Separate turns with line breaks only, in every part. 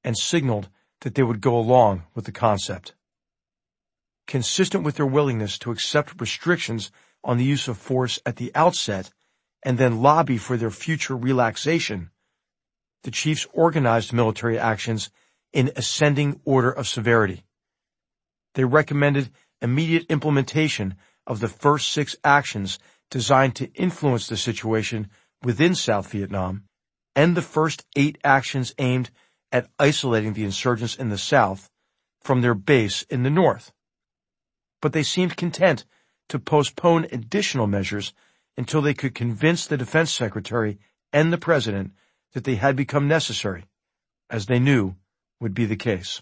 and signaled that they would go along with the concept. Consistent with their willingness to accept restrictions on the use of force at the outset and then lobby for their future relaxation, the chiefs organized military actions in ascending order of severity. They recommended immediate implementation of the first 6 actions designed to influence the situation within South Vietnam, and the first 8 actions aimed at isolating the insurgents in the south from their base in the north. But they seemed content to postpone additional measures until they could convince the defense secretary and the president that they had become necessary, as they knew would be the case.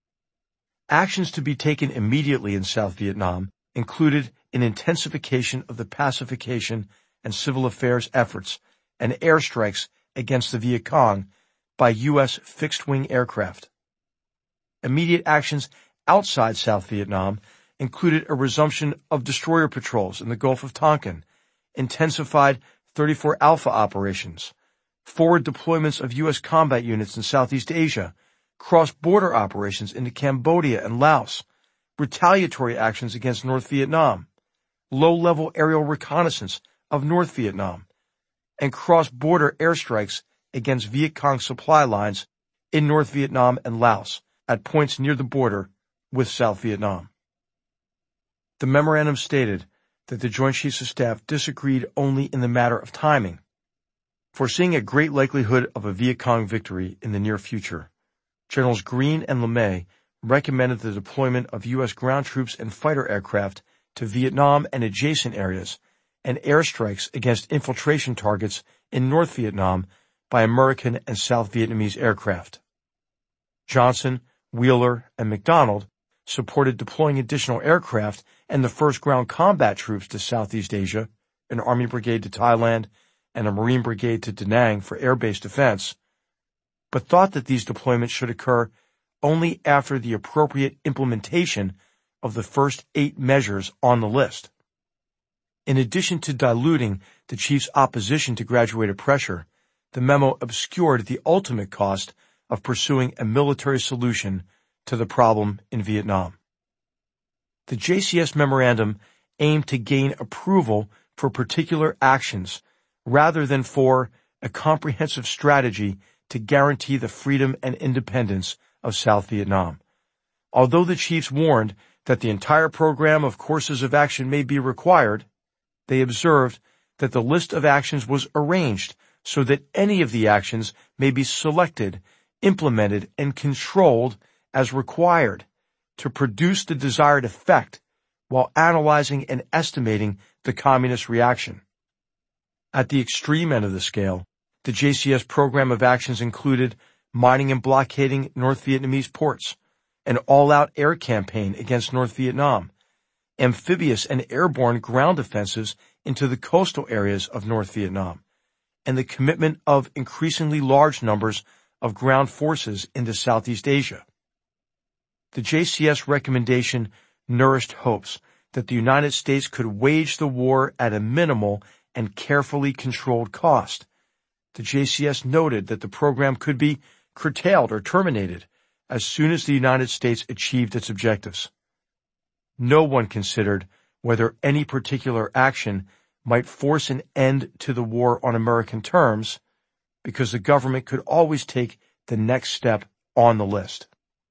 Actions to be taken immediately in South Vietnam included an intensification of the pacification and civil affairs efforts and airstrikes against the Viet Cong by U.S. fixed-wing aircraft. Immediate actions outside South Vietnam included a resumption of destroyer patrols in the Gulf of Tonkin, intensified 34 Alpha operations, forward deployments of U.S. combat units in Southeast Asia, cross-border operations into Cambodia and Laos, retaliatory actions against North Vietnam, low-level aerial reconnaissance of North Vietnam, and cross-border airstrikes against Viet Cong supply lines in North Vietnam and Laos at points near the border with South Vietnam. The memorandum stated that the Joint Chiefs of Staff disagreed only in the matter of timing. Foreseeing a great likelihood of a Viet Cong victory in the near future, Generals Green and LeMay recommended the deployment of U.S. ground troops and fighter aircraft to Vietnam and adjacent areas, and airstrikes against infiltration targets in North Vietnam by American and South Vietnamese aircraft. Johnson, Wheeler, and McDonald supported deploying additional aircraft and the 1st Ground Combat Troops to Southeast Asia, an Army brigade to Thailand, and a Marine brigade to Da Nang for air-based defense, but thought that these deployments should occur only after the appropriate implementation of the first 8 measures on the list. In addition to diluting the chief's opposition to graduated pressure, the memo obscured the ultimate cost of pursuing a military solution to the problem in Vietnam. The JCS memorandum aimed to gain approval for particular actions rather than for a comprehensive strategy to guarantee the freedom and independence of South Vietnam. Although the chiefs warned that the entire program of courses of action may be required, they observed that the list of actions was arranged so that any of the actions may be selected, implemented, and controlled as required to produce the desired effect while analyzing and estimating the communist reaction. At the extreme end of the scale, the JCS program of actions included mining and blockading North Vietnamese ports, an all-out air campaign against North Vietnam, amphibious and airborne ground offensives into the coastal areas of North Vietnam, and the commitment of increasingly large numbers of ground forces into Southeast Asia. The JCS recommendation nourished hopes that the United States could wage the war at a minimal and carefully controlled cost. The JCS noted that the program could be curtailed or terminated as soon as the United States achieved its objectives. No one considered whether any particular action might force an end to the war on American terms, because the government could always take the next step on the list.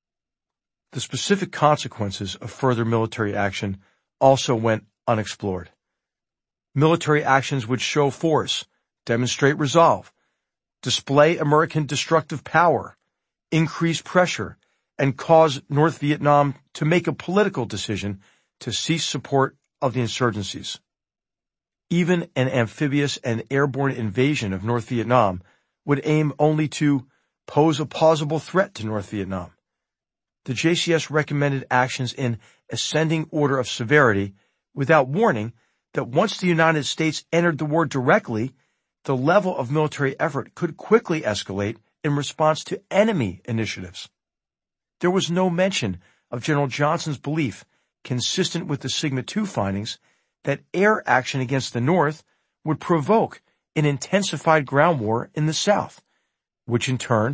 The specific consequences of further military action also went unexplored. Military actions would show force, demonstrate resolve, display American destructive power, increase pressure, and cause North Vietnam to make a political decision to cease support of the insurgencies. Even an amphibious and airborne invasion of North Vietnam would aim only to pose a plausible threat to North Vietnam. The JCS recommended actions in ascending order of severity without warning that once the United States entered the war directly, the level of military effort could quickly escalate in response to enemy initiatives. There was no mention of General Johnson's belief, consistent with the Sigma II findings, that air action against the North would provoke an intensified ground war in the South, which in turn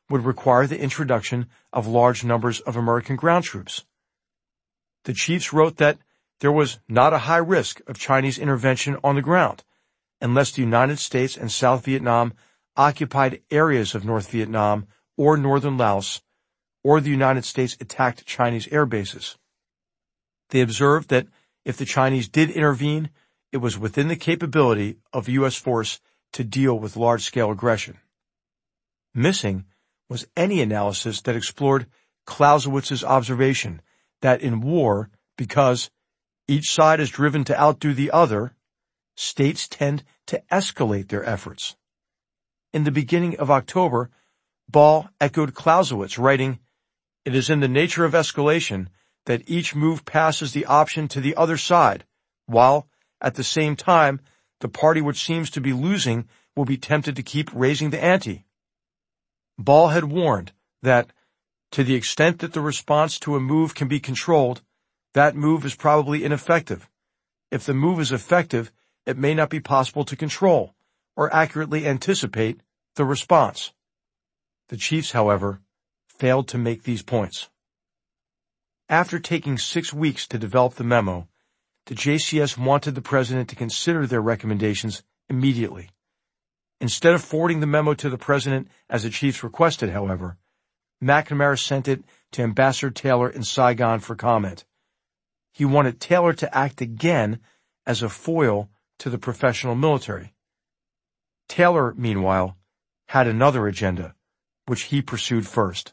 would require the introduction of large numbers of American ground troops. The chiefs wrote that there was not a high risk of Chinese intervention on the ground unless the United States and South Vietnam occupied areas of North Vietnam or northern Laos, or the United States attacked Chinese air bases. They observed that if the Chinese did intervene, it was within the capability of U.S. force to deal with large-scale aggression. Missing was any analysis that explored Clausewitz's observation that in war, because each side is driven to outdo the other, states tend to escalate their efforts. In the beginning of October, Ball echoed Clausewitz, writing, "It is in the nature of escalation that each move passes the option to the other side, while, at the same time, the party which seems to be losing will be tempted to keep raising the ante." Ball had warned that, to the extent that the response to a move can be controlled, that move is probably ineffective. If the move is effective, it may not be possible to control or accurately anticipate the response. The chiefs, however, failed to make these points. After taking 6 weeks to develop the memo, the JCS wanted the president to consider their recommendations immediately. Instead of forwarding the memo to the president as the chiefs requested, however, McNamara sent it to Ambassador Taylor in Saigon for comment. He wanted Taylor to act again as a foil to the professional military. Taylor, meanwhile, had another agenda, which he pursued first.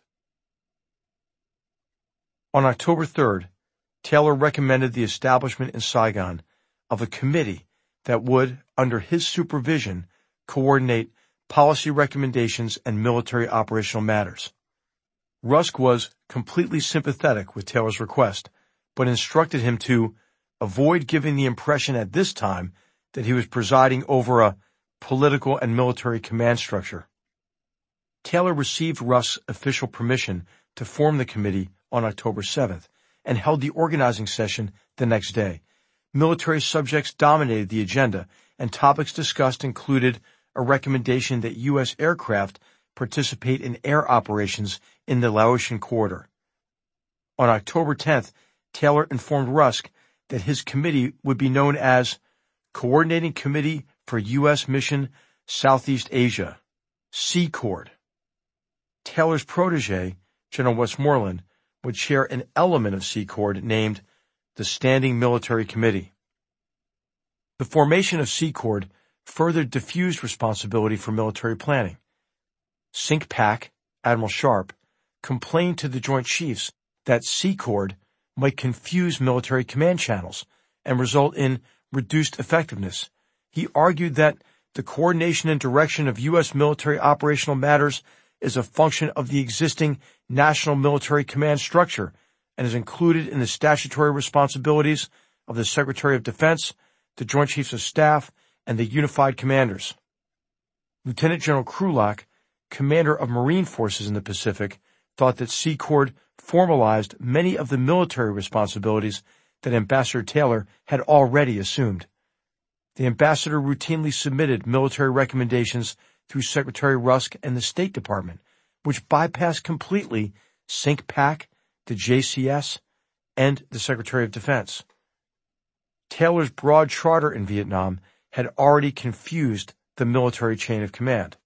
On October 3rd, Taylor recommended the establishment in Saigon of a committee that would, under his supervision, coordinate policy recommendations and military operational matters. Rusk was completely sympathetic with Taylor's request, but instructed him to avoid giving the impression at this time that he was presiding over a political and military command structure. Taylor received Rusk's official permission to form the committee on October 7th and held the organizing session the next day. Military subjects dominated the agenda, and topics discussed included a recommendation that U.S. aircraft participate in air operations in the Laotian corridor. On October 10th, Taylor informed Rusk that his committee would be known as Coordinating Committee for U.S. Mission Southeast Asia, CCORD. Taylor's protege, General Westmoreland, would chair an element of CCORD named the Standing Military Committee. The formation of CCORD further diffused responsibility for military planning. CINCPAC, Admiral Sharp, complained to the Joint Chiefs that CCORD might confuse military command channels and result in reduced effectiveness. He argued that the coordination and direction of U.S. military operational matters is a function of the existing National Military Command structure and is included in the statutory responsibilities of the Secretary of Defense, the Joint Chiefs of Staff, and the Unified Commanders. Lieutenant General Krulak, commander of Marine forces in the Pacific, thought that CCORD formalized many of the military responsibilities that Ambassador Taylor had already assumed. The ambassador routinely submitted military recommendations through Secretary Rusk and the State Department, which bypassed completely CINCPAC, the JCS, and the Secretary of Defense. Taylor's broad charter in Vietnam had already confused the military chain of command.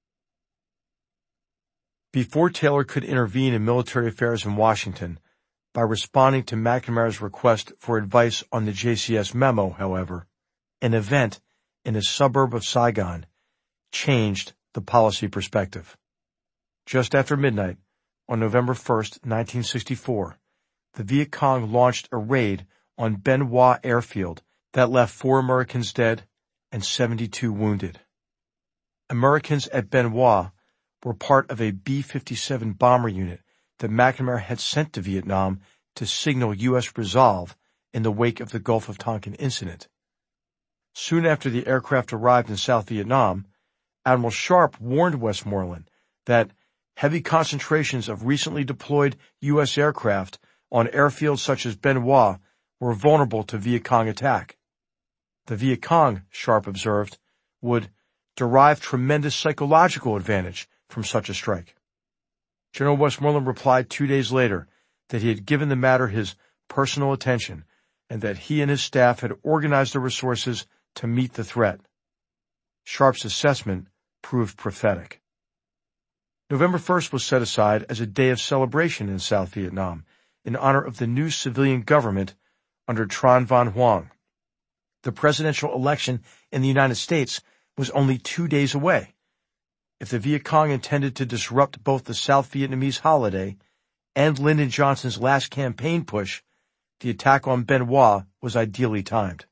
Before Taylor could intervene in military affairs in Washington, by responding to McNamara's request for advice on the JCS memo, however, an event in a suburb of Saigon changed the policy perspective. Just after midnight, on November 1st, 1964, the Viet Cong launched a raid on Bien Hoa Airfield that left 4 Americans dead and 72 wounded. Americans at Bien Hoa were part of a B-57 bomber unit that McNamara had sent to Vietnam to signal U.S. resolve in the wake of the Gulf of Tonkin incident. Soon after the aircraft arrived in South Vietnam, Admiral Sharp warned Westmoreland that heavy concentrations of recently deployed U.S. aircraft on airfields such as Bien Hoa were vulnerable to Viet Cong attack. The Viet Cong, Sharp observed, would derive tremendous psychological advantage from such a strike. General Westmoreland replied 2 days later that he had given the matter his personal attention and that he and his staff had organized the resources to meet the threat. Sharp's assessment proved prophetic. November 1st was set aside as a day of celebration in South Vietnam in honor of the new civilian government under Tran Van Huang. The presidential election in the United States was only 2 days away. If the Viet Cong intended to disrupt both the South Vietnamese holiday and Lyndon Johnson's last campaign push, the attack on Bien Hoa was ideally timed.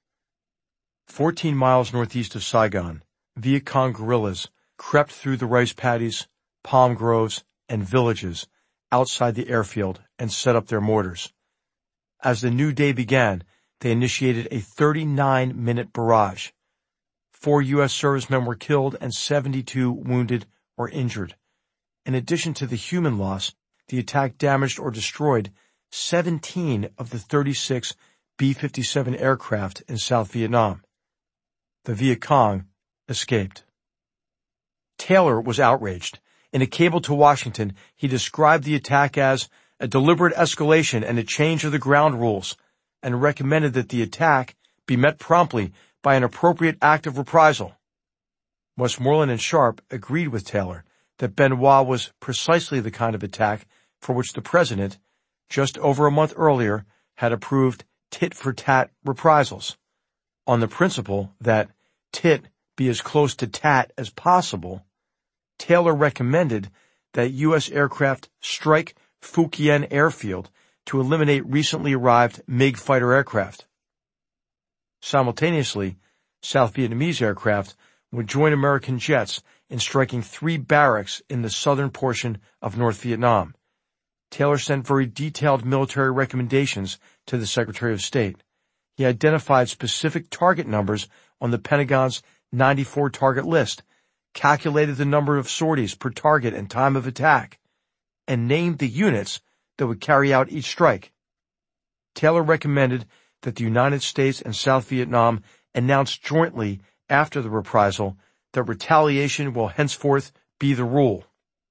14 miles northeast of Saigon, Viet Cong guerrillas crept through the rice paddies, palm groves, and villages outside the airfield and set up their mortars. As the new day began, they initiated a 39-minute barrage. 4 U.S. servicemen were killed and 72 wounded or injured. In addition to the human loss, the attack damaged or destroyed 17 of the 36 B-57 aircraft in South Vietnam. The Viet Cong escaped. Taylor was outraged. In a cable to Washington, he described the attack as a deliberate escalation and a change of the ground rules, and recommended that the attack be met promptly by an appropriate act of reprisal. Westmoreland and Sharp agreed with Taylor that Bien Hoa was precisely the kind of attack for which the president, just over a month earlier, had approved tit-for-tat reprisals. On the principle that tit be as close to tat as possible, Taylor recommended that U.S. aircraft strike Phu Quien airfield to eliminate recently arrived MiG fighter aircraft. Simultaneously, South Vietnamese aircraft would join American jets in striking 3 barracks in the southern portion of North Vietnam. Taylor sent very detailed military recommendations to the Secretary of State. He identified specific target numbers on the Pentagon's 94 target list, calculated the number of sorties per target and time of attack, and named the units that would carry out each strike. Taylor recommended that the United States and South Vietnam announce jointly after the reprisal that retaliation will henceforth be the rule.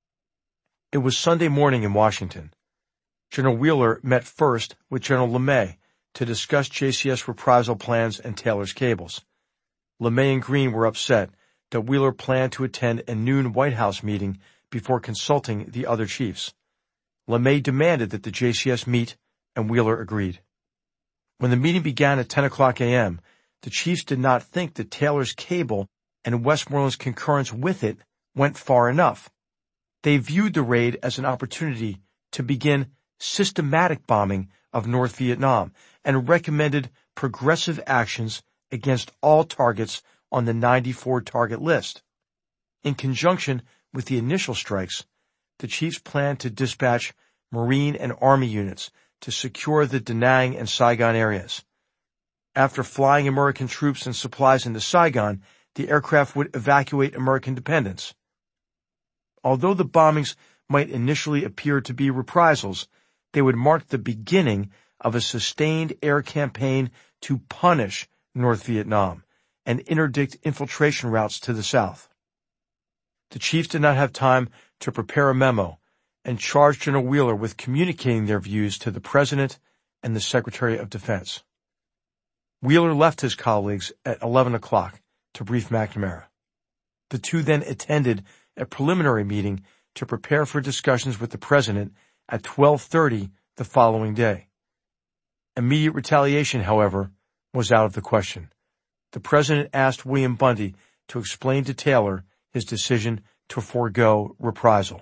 It was Sunday morning in Washington. General Wheeler met first with General LeMay to discuss JCS reprisal plans and Taylor's cables. LeMay and Green were upset that Wheeler planned to attend a noon White House meeting before consulting the other chiefs. LeMay demanded that the JCS meet, and Wheeler agreed. When the meeting began at 10 o'clock a.m., the chiefs did not think that Taylor's cable and Westmoreland's concurrence with it went far enough. They viewed the raid as an opportunity to begin systematic bombing of North Vietnam and recommended progressive actions against all targets on the 94 target list. In conjunction with the initial strikes, the chiefs planned to dispatch Marine and Army units to secure the Da Nang and Saigon areas. After flying American troops and supplies into Saigon, the aircraft would evacuate American dependents. Although the bombings might initially appear to be reprisals, they would mark the beginning of a sustained air campaign to punish North Vietnam and interdict infiltration routes to the south. The chiefs did not have time to prepare a memo and charged General Wheeler with communicating their views to the President and the Secretary of Defense. Wheeler left his colleagues at 11 o'clock to brief McNamara. The two then attended a preliminary meeting to prepare for discussions with the President at 12:30 the following day. Immediate retaliation, however, was out of the question. The President asked William Bundy to explain to Taylor his decision to forego reprisal.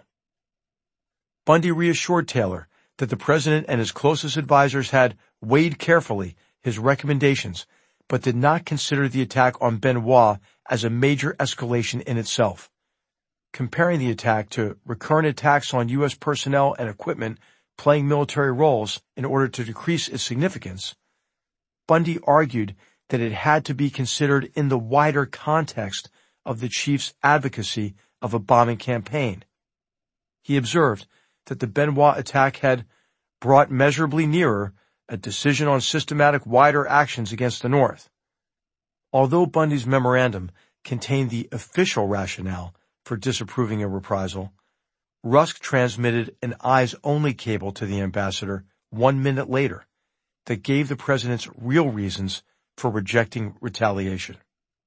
Bundy reassured Taylor that the President and his closest advisers had weighed carefully his recommendations, but did not consider the attack on Bien Hoa as a major escalation in itself. Comparing the attack to recurrent attacks on U.S. personnel and equipment playing military roles in order to decrease its significance, Bundy argued that it had to be considered in the wider context of the chief's advocacy of a bombing campaign. He observed that the Bien Hoa attack had brought measurably nearer a decision on systematic wider actions against the North. Although Bundy's memorandum contained the official rationale for disapproving a reprisal, Rusk transmitted an eyes-only cable to the ambassador 1 minute later that gave the president's real reasons for rejecting retaliation.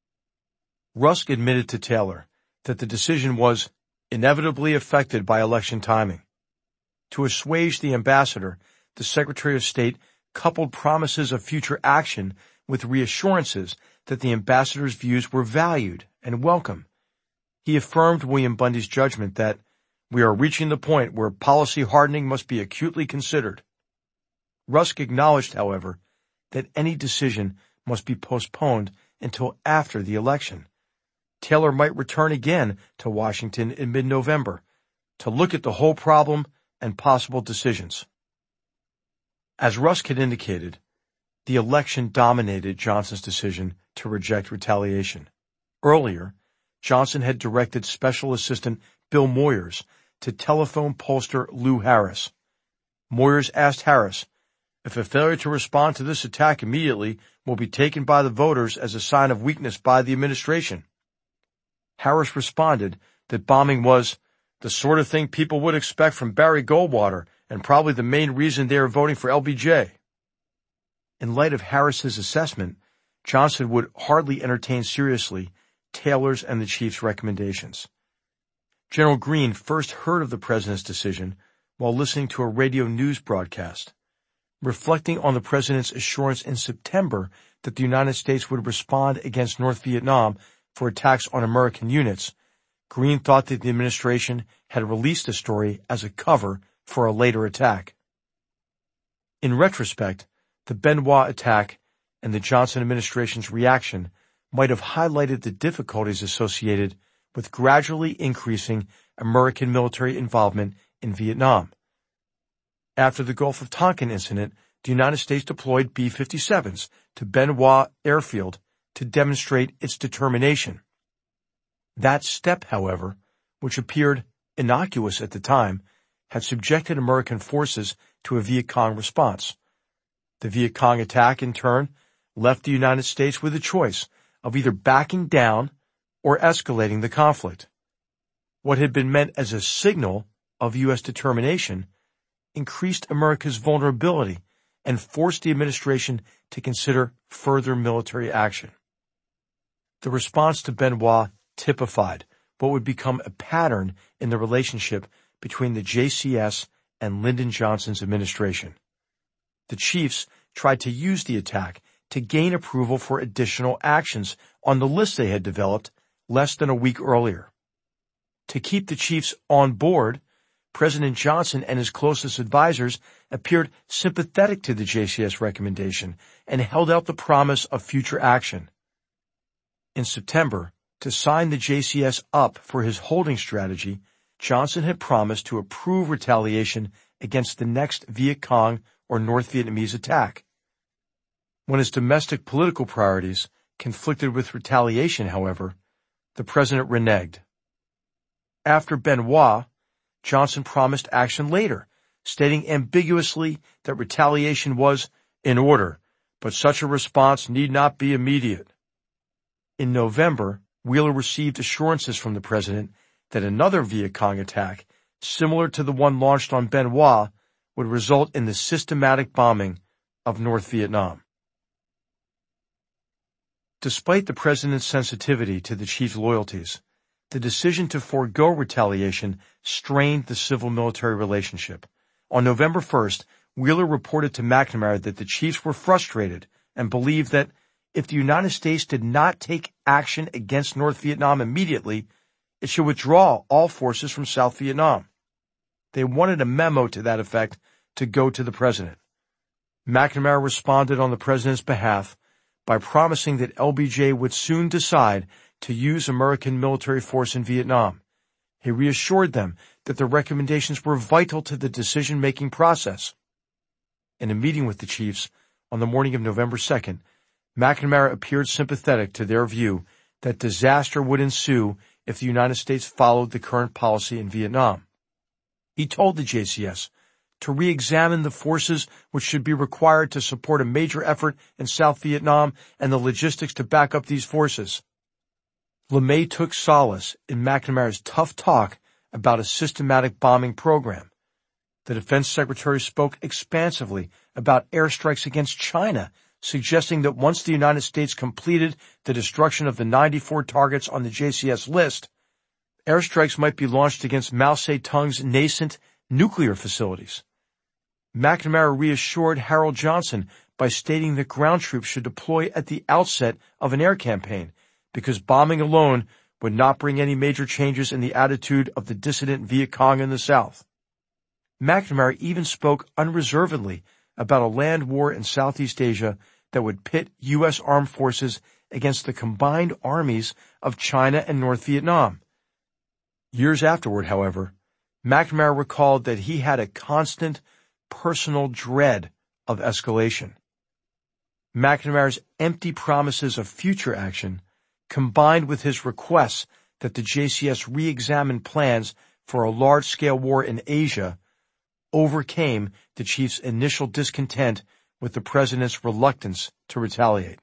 Rusk admitted to Taylor that the decision was inevitably affected by election timing. To assuage the ambassador, the Secretary of State coupled promises of future action with reassurances that the ambassador's views were valued and welcome. He affirmed William Bundy's judgment that we are reaching the point where policy hardening must be acutely considered. Rusk acknowledged, however, that any decision must be postponed until after the election. Taylor might return again to Washington in mid-November to look at the whole problem and possible decisions. As Rusk had indicated, the election dominated Johnson's decision to reject retaliation. Earlier, Johnson had directed Special Assistant Bill Moyers to telephone pollster Lou Harris. Moyers asked Harris if a failure to respond to this attack immediately will be taken by the voters as a sign of weakness by the administration. Harris responded that bombing was the sort of thing people would expect from Barry Goldwater and probably the main reason they are voting for LBJ. In light of Harris's assessment, Johnson would hardly entertain seriously Taylor's and the chief's recommendations. General Greene first heard of the president's decision while listening to a radio news broadcast. Reflecting on the president's assurance in September that the United States would respond against North Vietnam for attacks on American units, Greene thought that the administration had released the story as a cover for a later attack. In retrospect, the Benoit attack and the Johnson administration's reaction might have highlighted the difficulties associated with gradually increasing American military involvement in Vietnam. After the Gulf of Tonkin incident, the United States deployed B-57s to Benoit Airfield to demonstrate its determination. That step, however, which appeared innocuous at the time, had subjected American forces to a Viet Cong response. The Viet Cong attack, in turn, left the United States with a choice of either backing down or escalating the conflict. What had been meant as a signal of U.S. determination increased America's vulnerability and forced the administration to consider further military action. The response to Benoit typified what would become a pattern in the relationship between the JCS and Lyndon Johnson's administration. The chiefs tried to use the attack to gain approval for additional actions on the list they had developed less than a week earlier. To keep the chiefs on board, President Johnson and his closest advisers appeared sympathetic to the JCS recommendation and held out the promise of future action. In September, to sign the JCS up for his holding strategy, Johnson had promised to approve retaliation against the next Viet Cong or North Vietnamese attack. When his domestic political priorities conflicted with retaliation, however, the president reneged. After Benoit, Johnson promised action later, stating ambiguously that retaliation was in order, but such a response need not be immediate. In November, Wheeler received assurances from the president that another Viet Cong attack, similar to the one launched on Benoit, would result in the systematic bombing of North Vietnam. Despite the president's sensitivity to the chief's loyalties, the decision to forego retaliation strained the civil-military relationship. On November 1st, Wheeler reported to McNamara that the chiefs were frustrated and believed that if the United States did not take action against North Vietnam immediately, it should withdraw all forces from South Vietnam. They wanted a memo to that effect to go to the president. McNamara responded on the president's behalf by promising that LBJ would soon decide to use American military force in Vietnam. He reassured them that the recommendations were vital to the decision-making process. In a meeting with the chiefs on the morning of November 2nd, McNamara appeared sympathetic to their view that disaster would ensue if the United States followed the current policy in Vietnam. He told the JCS to re-examine the forces which should be required to support a major effort in South Vietnam and the logistics to back up these forces. LeMay took solace in McNamara's tough talk about a systematic bombing program. The defense secretary spoke expansively about airstrikes against China, suggesting that once the United States completed the destruction of the 94 targets on the JCS list, airstrikes might be launched against Mao Zedong's nascent nuclear facilities. McNamara reassured Harold Johnson by stating that ground troops should deploy at the outset of an air campaign, because bombing alone would not bring any major changes in the attitude of the dissident Viet Cong in the South. McNamara even spoke unreservedly about a land war in Southeast Asia that would pit U.S. armed forces against the combined armies of China and North Vietnam. Years afterward, however, McNamara recalled that he had a constant personal dread of escalation. McNamara's empty promises of future action, combined with his requests that the JCS re-examine plans for a large-scale war in Asia, overcame the chief's initial discontent with the president's reluctance to retaliate.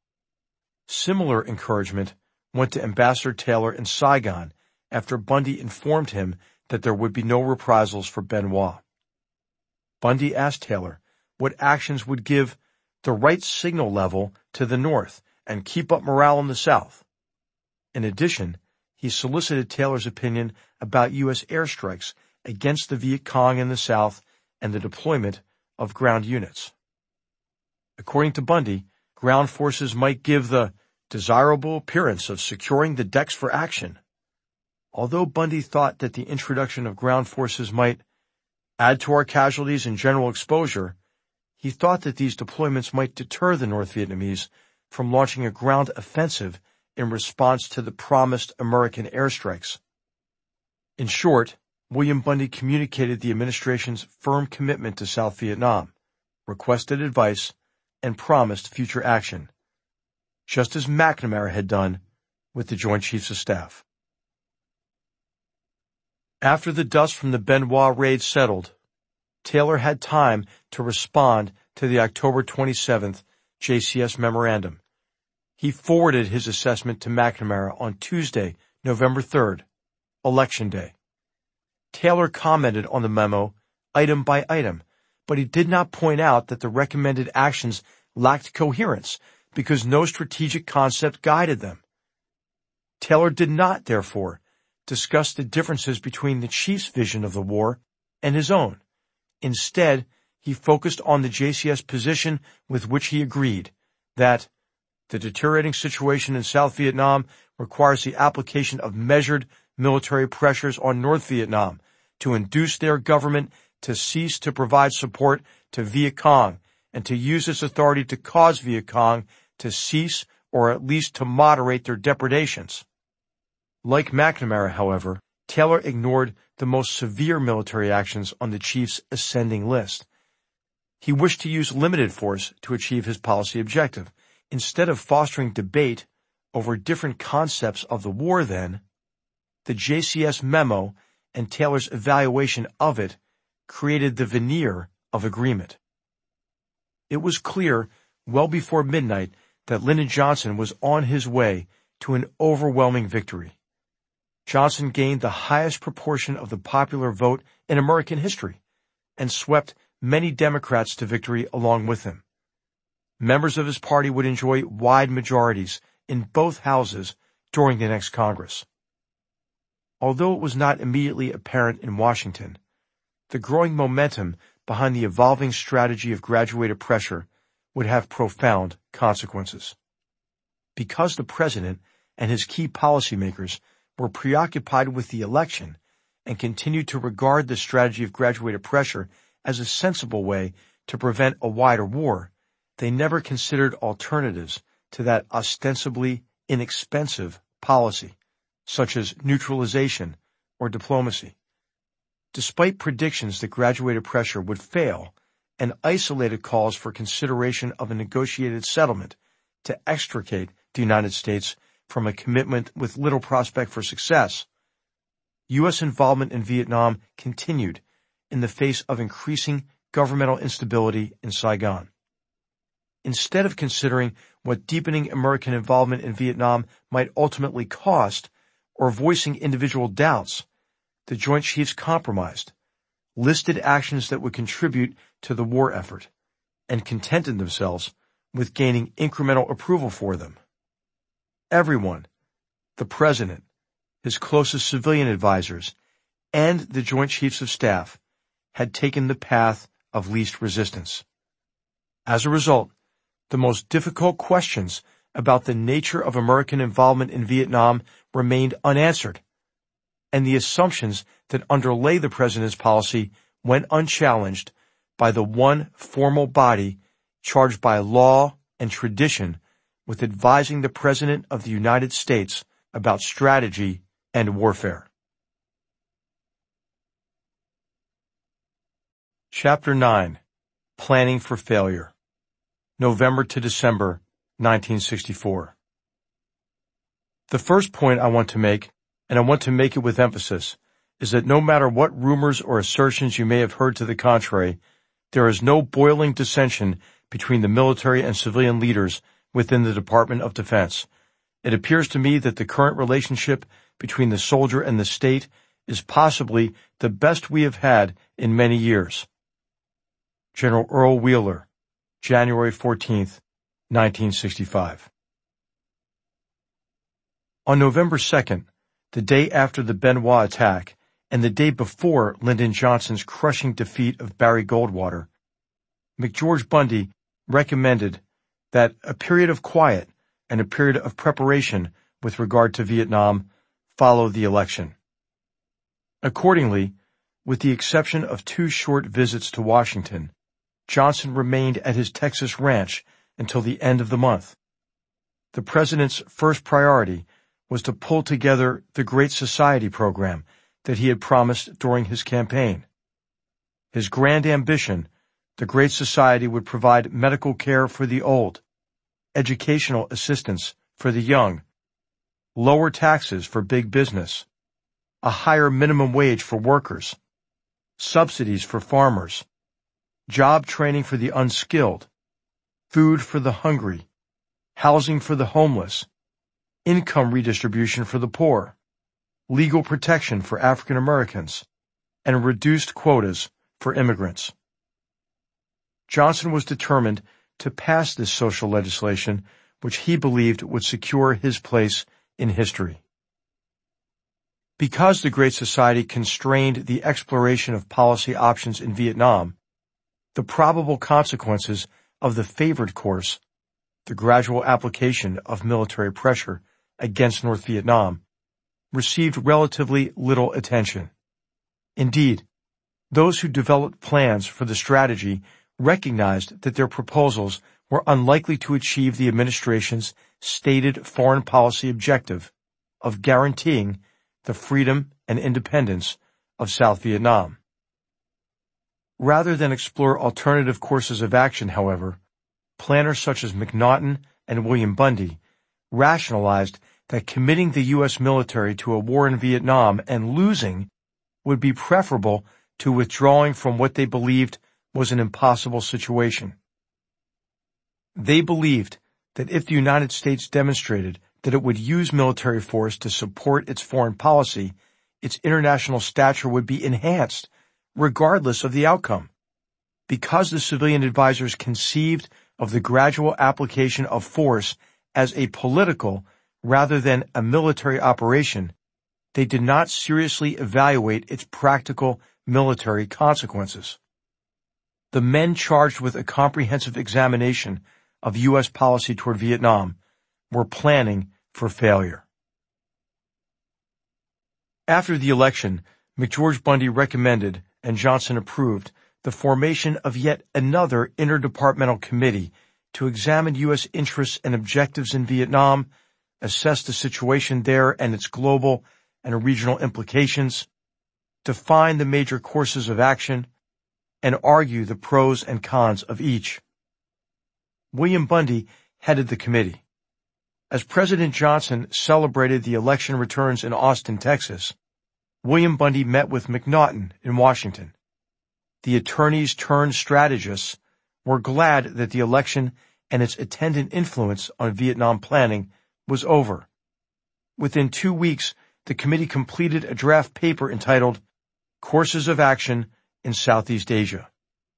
Similar encouragement went to Ambassador Taylor in Saigon after Bundy informed him that there would be no reprisals for Benoit. Bundy asked Taylor what actions would give the right signal level to the North and keep up morale in the South. In addition, he solicited Taylor's opinion about U.S. airstrikes against the Viet Cong in the South and the deployment of ground units. According to Bundy, ground forces might give the desirable appearance of securing the decks for action. Although Bundy thought that the introduction of ground forces might add to our casualties and general exposure, he thought that these deployments might deter the North Vietnamese from launching a ground offensive in response to the promised American airstrikes. In short, William Bundy communicated the administration's firm commitment to South Vietnam, requested advice, and promised future action, just as McNamara had done with the Joint Chiefs of Staff. After the dust from the Benoit raid settled, Taylor had time to respond to the October 27th JCS memorandum. He forwarded his assessment to McNamara on Tuesday, November 3rd, Election Day. Taylor commented on the memo item by item, but he did not point out that the recommended actions lacked coherence because no strategic concept guided them. Taylor did not, therefore, discuss the differences between the chief's vision of the war and his own. Instead, he focused on the JCS position with which he agreed, that the deteriorating situation in South Vietnam requires the application of measured military pressures on North Vietnam to induce their government to cease to provide support to Viet Cong and to use its authority to cause Viet Cong to cease or at least to moderate their depredations. Like McNamara, however, Taylor ignored the most severe military actions on the chief's ascending list. He wished to use limited force to achieve his policy objective. Instead of fostering debate over different concepts of the war then, the JCS memo and Taylor's evaluation of it created the veneer of agreement. It was clear well before midnight that Lyndon Johnson was on his way to an overwhelming victory. Johnson gained the highest proportion of the popular vote in American history and swept many Democrats to victory along with him. Members of his party would enjoy wide majorities in both houses during the next Congress. Although it was not immediately apparent in Washington, the growing momentum behind the evolving strategy of graduated pressure would have profound consequences. Because the president and his key policymakers were preoccupied with the election and continued to regard the strategy of graduated pressure as a sensible way to prevent a wider war, they never considered alternatives to that ostensibly inexpensive policy, such as neutralization or diplomacy. Despite predictions that graduated pressure would fail and isolated calls for consideration of a negotiated settlement to extricate the United States from a commitment with little prospect for success, U.S. involvement in Vietnam continued in the face of increasing governmental instability in Saigon. Instead of considering what deepening American involvement in Vietnam might ultimately cost or voicing individual doubts, the Joint Chiefs compromised, listed actions that would contribute to the war effort, and contented themselves with gaining incremental approval for them. Everyone, the President, his closest civilian advisors, and the Joint Chiefs of Staff, had taken the path of least resistance. As a result, the most difficult questions about the nature of American involvement in Vietnam remained unanswered, and the assumptions that underlay the President's policy went unchallenged by the one formal body charged by law and tradition with advising the President of the United States about strategy and warfare. Chapter 9. Planning for Failure. November to December, 1964. The first point I want to make, and I want to make it with emphasis, is that no matter what rumors or assertions you may have heard to the contrary, there is no boiling dissension between the military and civilian leaders within the Department of Defense. It appears to me that the current relationship between the soldier and the state is possibly the best we have had in many years. General Earl Wheeler, January 14, 1965. On November 2nd, the day after the Benoit attack, and the day before Lyndon Johnson's crushing defeat of Barry Goldwater, McGeorge Bundy recommended that a period of quiet and a period of preparation with regard to Vietnam follow the election. Accordingly, with the exception of 2 short visits to Washington, Johnson remained at his Texas ranch until the end of the month. The President's first priority was to pull together the Great Society program that he had promised during his campaign. His grand ambition, the Great Society would provide medical care for the old, educational assistance for the young, lower taxes for big business, a higher minimum wage for workers, subsidies for farmers, job training for the unskilled, food for the hungry, housing for the homeless, income redistribution for the poor, legal protection for African Americans, and reduced quotas for immigrants. Johnson was determined to pass this social legislation, which he believed would secure his place in history. Because the Great Society constrained the exploration of policy options in Vietnam, the probable consequences of the favored course, the gradual application of military pressure against North Vietnam, received relatively little attention. Indeed, those who developed plans for the strategy recognized that their proposals were unlikely to achieve the administration's stated foreign policy objective of guaranteeing the freedom and independence of South Vietnam. Rather than explore alternative courses of action, however, planners such as MacNaughton and William Bundy rationalized that committing the U.S. military to a war in Vietnam and losing would be preferable to withdrawing from what they believed was an impossible situation. They believed that if the United States demonstrated that it would use military force to support its foreign policy, its international stature would be enhanced, regardless of the outcome. Because the civilian advisors conceived of the gradual application of force as a political rather than a military operation, they did not seriously evaluate its practical military consequences. The men charged with a comprehensive examination of U.S. policy toward Vietnam were planning for failure. After the election, McGeorge Bundy recommended, and Johnson approved, the formation of yet another interdepartmental committee to examine U.S. interests and objectives in Vietnam, assess the situation there and its global and regional implications, define the major courses of action, and argue the pros and cons of each. William Bundy headed the committee. As President Johnson celebrated the election returns in Austin, Texas, William Bundy met with MacNaughton in Washington. The attorneys turned strategists were glad that the election and its attendant influence on Vietnam planning was over. Within 2 weeks, the committee completed a draft paper entitled Courses of Action in Southeast Asia.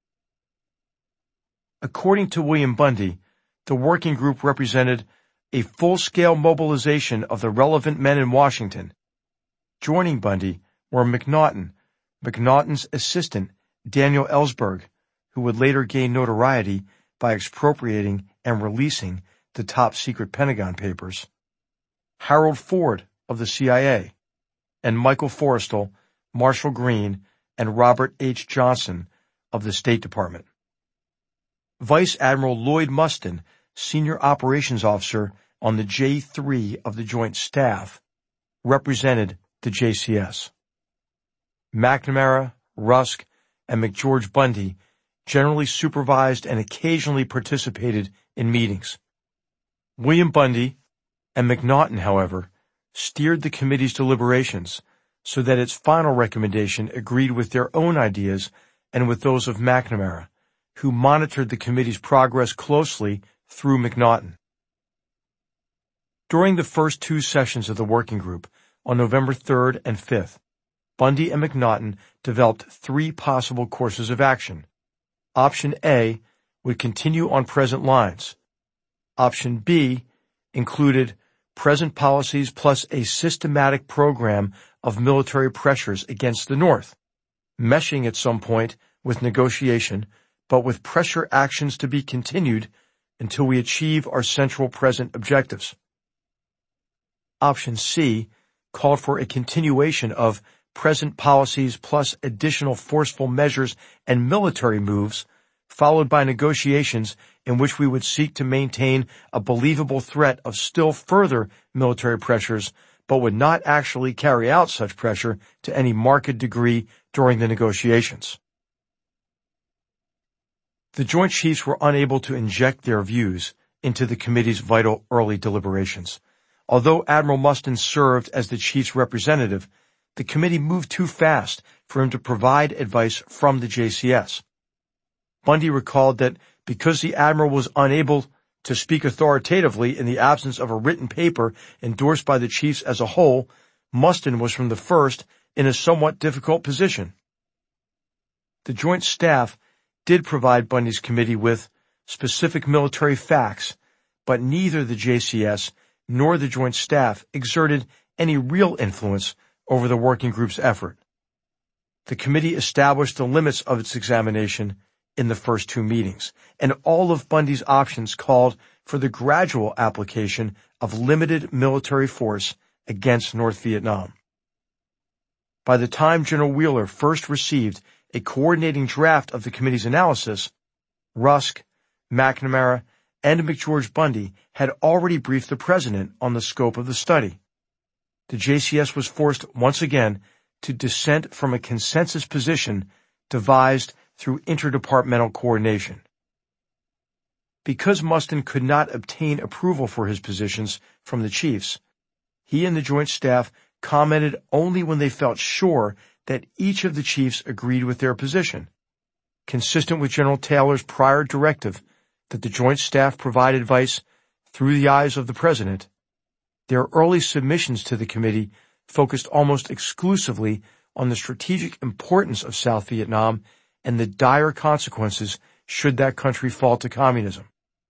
According to William Bundy, the working group represented a full-scale mobilization of the relevant men in Washington. Joining Bundy were McNaughton, McNaughton's assistant, Daniel Ellsberg, who would later gain notoriety by expropriating and releasing the top-secret Pentagon Papers, Harold Ford of the CIA, and Michael Forrestal, Marshall Green, and Robert H. Johnson of the State Department. Vice Admiral Lloyd Mustin, Senior Operations Officer on the J-3 of the Joint Staff, represented the JCS. McNamara, Rusk, and McGeorge Bundy generally supervised and occasionally participated in meetings. William Bundy and McNaughton, however, steered the committee's deliberations so that its final recommendation agreed with their own ideas and with those of McNamara, who monitored the committee's progress closely through McNaughton. During the first two sessions of the working group, on November 3rd and 5th, Bundy and McNaughton developed three possible courses of action. Option A would continue on present lines. Option B included present policies plus a systematic program of military pressures against the North, meshing at some point with negotiation, but with pressure actions to be continued until we achieve our central present objectives. Option C called for a continuation of present policies plus additional forceful measures and military moves, followed by negotiations in which we would seek to maintain a believable threat of still further military pressures, but would not actually carry out such pressure to any marked degree during the negotiations. The Joint Chiefs were unable to inject their views into the committee's vital early deliberations. Although Admiral Mustin served as the Chief's representative, the committee moved too fast for him to provide advice from the JCS. Bundy recalled that because the Admiral was unable to speak authoritatively in the absence of a written paper endorsed by the Chiefs as a whole, Mustin was from the first in a somewhat difficult position. The Joint Staff did provide Bundy's committee with specific military facts, but neither the JCS nor the Joint Staff exerted any real influence over the working group's effort. The committee established the limits of its examination in the first two meetings, and all of Bundy's options called for the gradual application of limited military force against North Vietnam. By the time General Wheeler first received a coordinating draft of the committee's analysis, Rusk, McNamara, and McGeorge Bundy had already briefed the President on the scope of the study. The JCS was forced once again to dissent from a consensus position devised through interdepartmental coordination. Because Mustin could not obtain approval for his positions from the Chiefs, he and the Joint Staff commented only when they felt sure that each of the Chiefs agreed with their position, consistent with General Taylor's prior directive that the Joint Staff provide advice through the eyes of the President. Their early submissions to the committee focused almost exclusively on the strategic importance of South Vietnam and the dire consequences should that country fall to communism.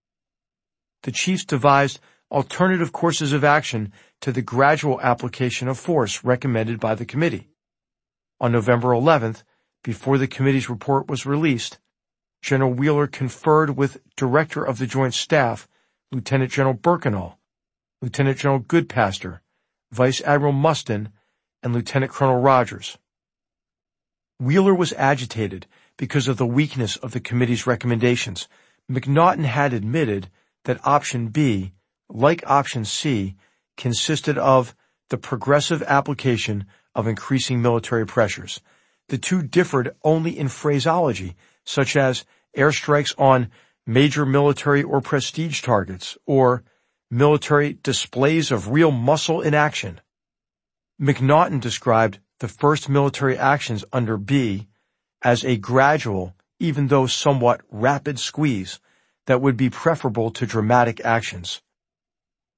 The Chiefs devised alternative courses of action to the gradual application of force recommended by the committee. On November 11th, before the committee's report was released, General Wheeler conferred with Director of the Joint Staff, Lieutenant General Birkenau, Lieutenant General Goodpaster, Vice Admiral Mustin, and Lieutenant Colonel Rogers. Wheeler was agitated because of the weakness of the committee's recommendations. McNaughton had admitted that Option B, like Option C, consisted of the progressive application of increasing military pressures. The two differed only in phraseology, such as airstrikes on major military or prestige targets, or military displays of real muscle in action. McNaughton described the first military actions under B as a gradual, even though somewhat rapid squeeze that would be preferable to dramatic actions.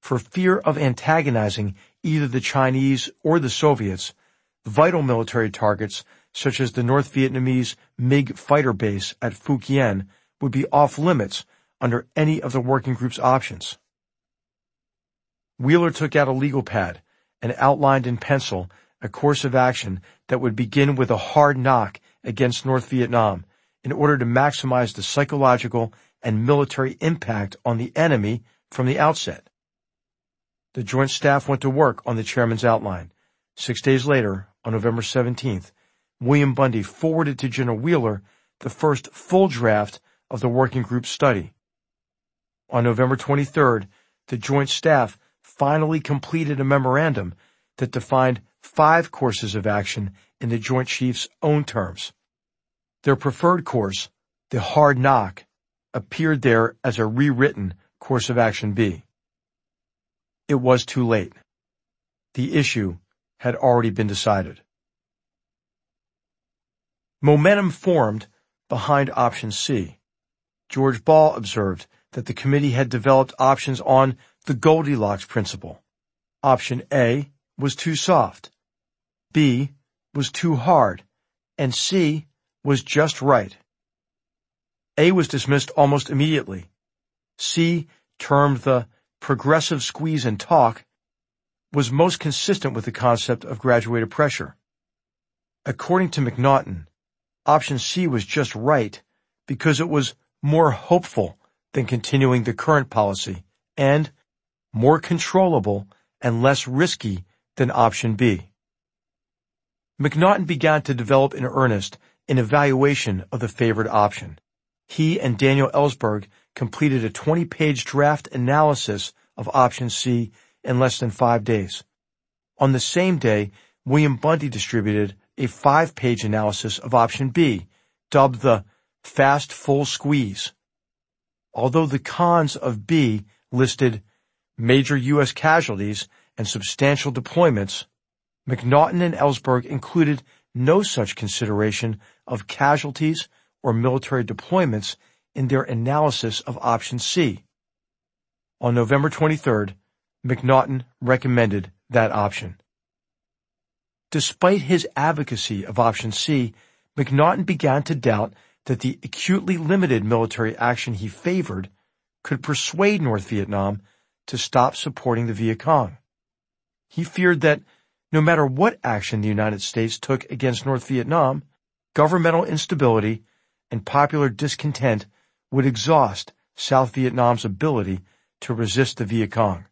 For fear of antagonizing either the Chinese or the Soviets, vital military targets such as the North Vietnamese MiG fighter base at Phu Quien would be off limits under any of the working group's options. Wheeler took out a legal pad and outlined in pencil a course of action that would begin with a hard knock against North Vietnam in order to maximize the psychological and military impact on the enemy from the outset. The Joint Staff went to work on the chairman's outline. 6 days later, on November 17th, William Bundy forwarded to General Wheeler the first full draft of the working group's study. On November 23rd, the Joint Staff finally completed a memorandum that defined 5 courses of action in the Joint Chiefs' own terms. Their preferred course, the hard knock, appeared there as a rewritten course of action B. It was too late. The issue had already been decided. Momentum formed behind option C. George Ball observed that the committee had developed options on the Goldilocks principle. Option A was too soft, B was too hard, and C was just right. A was dismissed almost immediately. C, termed the progressive squeeze and talk, was most consistent with the concept of graduated pressure. According to McNaughton, option C was just right because it was more hopeful than continuing the current policy and more controllable and less risky than option B. McNaughton began to develop in earnest an evaluation of the favored option. He and Daniel Ellsberg completed a 20-page draft analysis of option C in less than 5 days. On the same day, William Bundy distributed a 5-page analysis of option B, dubbed the fast full squeeze. Although the cons of B listed major U.S. casualties and substantial deployments, McNaughton and Ellsberg included no such consideration of casualties or military deployments in their analysis of option C. On November 23rd, McNaughton recommended that option. Despite his advocacy of option C, McNaughton began to doubt that the acutely limited military action he favored could persuade North Vietnam to stop supporting the Viet Cong. He feared that no matter what action the United States took against North Vietnam, governmental instability and popular discontent would exhaust South Vietnam's ability to resist the Viet Cong.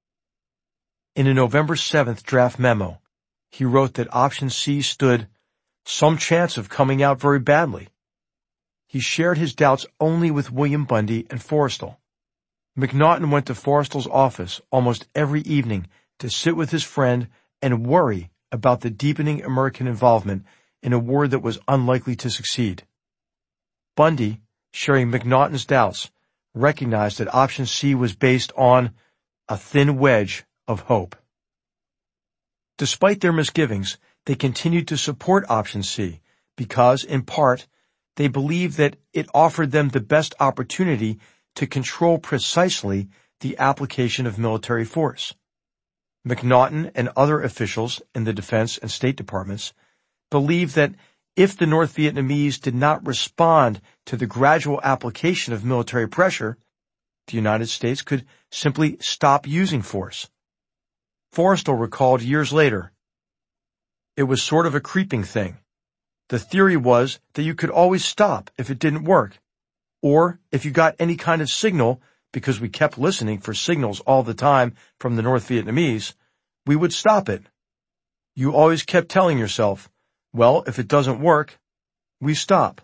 In a November 7th draft memo, he wrote that option C stood some chance of coming out very badly. He shared his doubts only with William Bundy and Forrestal. McNaughton went to Forrestal's office almost every evening to sit with his friend and worry about the deepening American involvement in a war that was unlikely to succeed. Bundy, sharing McNaughton's doubts, recognized that option C was based on a thin wedge of hope. Despite their misgivings, they continued to support option C because, in part, they believed that it offered them the best opportunity to control precisely the application of military force. McNaughton and other officials in the Defense and State Departments believed that if the North Vietnamese did not respond to the gradual application of military pressure, the United States could simply stop using force. Forrestal recalled years later, "It was sort of a creeping thing. The theory was that you could always stop if it didn't work, or if you got any kind of signal, because we kept listening for signals all the time from the North Vietnamese, we would stop it. You always kept telling yourself, well, if it doesn't work, we stop."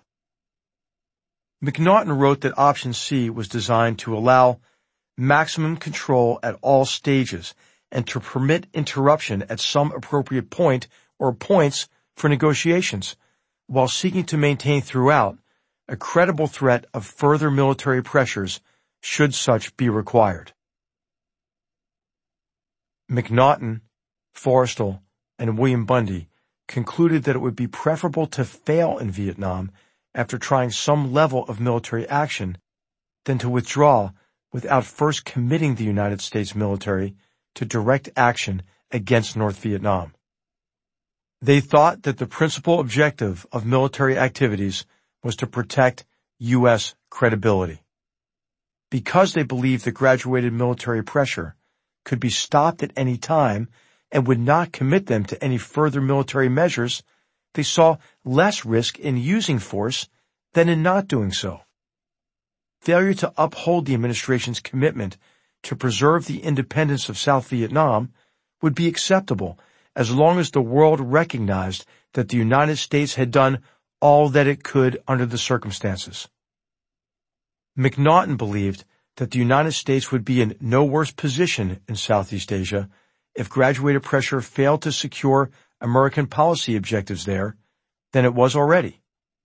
McNaughton wrote that option C was designed to allow maximum control at all stages and to permit interruption at some appropriate point or points for negotiations, while seeking to maintain throughout a credible threat of further military pressures should such be required. McNaughton, Forrestal, and William Bundy concluded that it would be preferable to fail in Vietnam after trying some level of military action than to withdraw without first committing the United States military to direct action against North Vietnam. They thought that the principal objective of military activities was to protect U.S. credibility. Because they believed that graduated military pressure could be stopped at any time and would not commit them to any further military measures, they saw less risk in using force than in not doing so. Failure to uphold the administration's commitment to preserve the independence of South Vietnam would be acceptable as long as the world recognized that the United States had done all that it could under the circumstances. MacNaughton believed that the United States would be in no worse position in Southeast Asia if graduated pressure failed to secure American policy objectives there than it was already.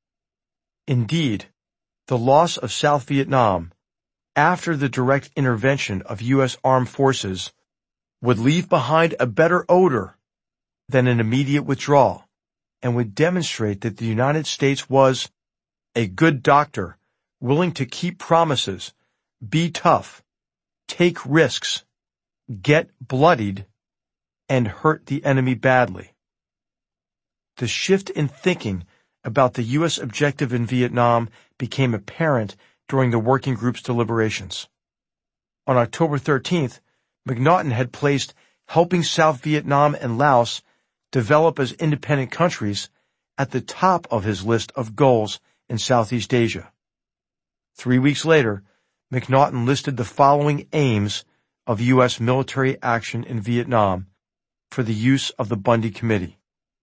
Indeed, the loss of South Vietnam after the direct intervention of U.S. armed forces would leave behind a better odor than an immediate withdrawal, and would demonstrate that the United States was a good doctor willing to keep promises, be tough, take risks, get bloodied, and hurt the enemy badly. The shift in thinking about the U.S. objective in Vietnam became apparent during the working group's deliberations. On October 13th, MacNaughton had placed helping South Vietnam and Laos develop as independent countries at the top of his list of goals in Southeast Asia. 3 weeks later, MacNaughton listed the following aims of U.S. military action in Vietnam for the use of the Bundy Committee.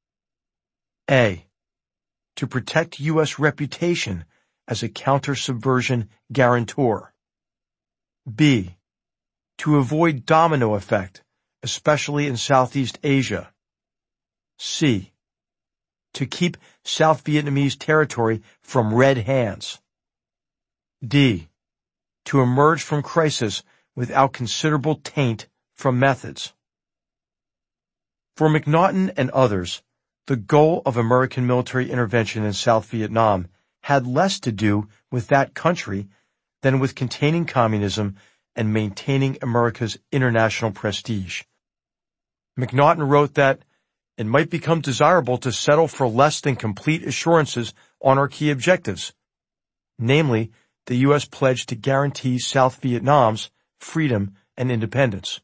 A. To protect U.S. reputation as a counter-subversion guarantor. B. To avoid domino effect, especially in Southeast Asia. C. To keep South Vietnamese territory from red hands. D. To emerge from crisis without considerable taint from methods. For MacNaughton and others, the goal of American military intervention in South Vietnam had less to do with that country than with containing communism and maintaining America's international prestige. MacNaughton wrote that it might become desirable to settle for less than complete assurances on our key objectives, namely the U.S. pledge to guarantee South Vietnam's freedom and independence.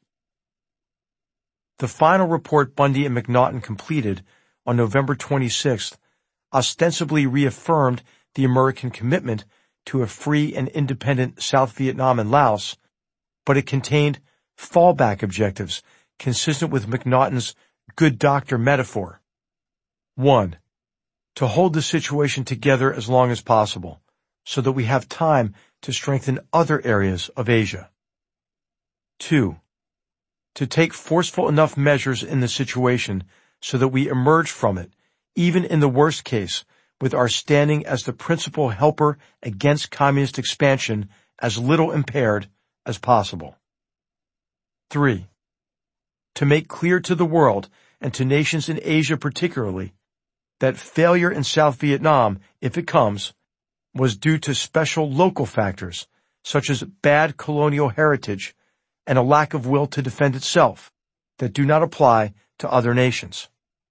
The final report Bundy and MacNaughton completed on November 26th ostensibly reaffirmed the American commitment to a free and independent South Vietnam and Laos, but it contained fallback objectives consistent with MacNaughton's good doctor metaphor. 1. To hold the situation together as long as possible, so that we have time to strengthen other areas of Asia. 2. To take forceful enough measures in the situation so that we emerge from it, even in the worst case, with our standing as the principal helper against communist expansion as little impaired as possible. 3. To make clear to the world, and to nations in Asia particularly, that failure in South Vietnam, if it comes, was due to special local factors, such as bad colonial heritage and a lack of will to defend itself, that do not apply to other nations.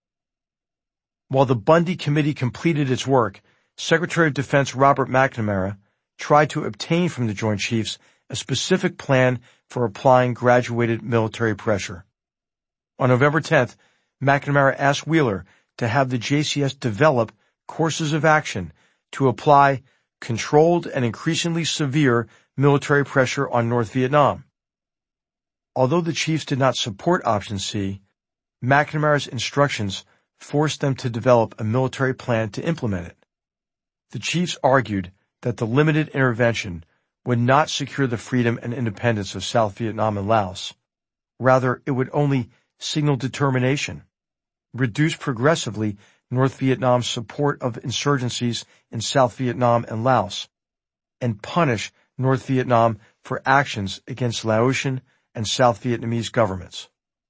While the Bundy Committee completed its work, Secretary of Defense Robert McNamara tried to obtain from the Joint Chiefs a specific plan for applying graduated military pressure. On November 10th, McNamara asked Wheeler to have the JCS develop courses of action to apply controlled and increasingly severe military pressure on North Vietnam. Although the chiefs did not support option C, McNamara's instructions forced them to develop a military plan to implement it. The chiefs argued that the limited intervention would not secure the freedom and independence of South Vietnam and Laos. Rather, it would only signal determination, reduce progressively North Vietnam's support of insurgencies in South Vietnam and Laos, and punish North Vietnam for actions against Laotian and South Vietnamese governments.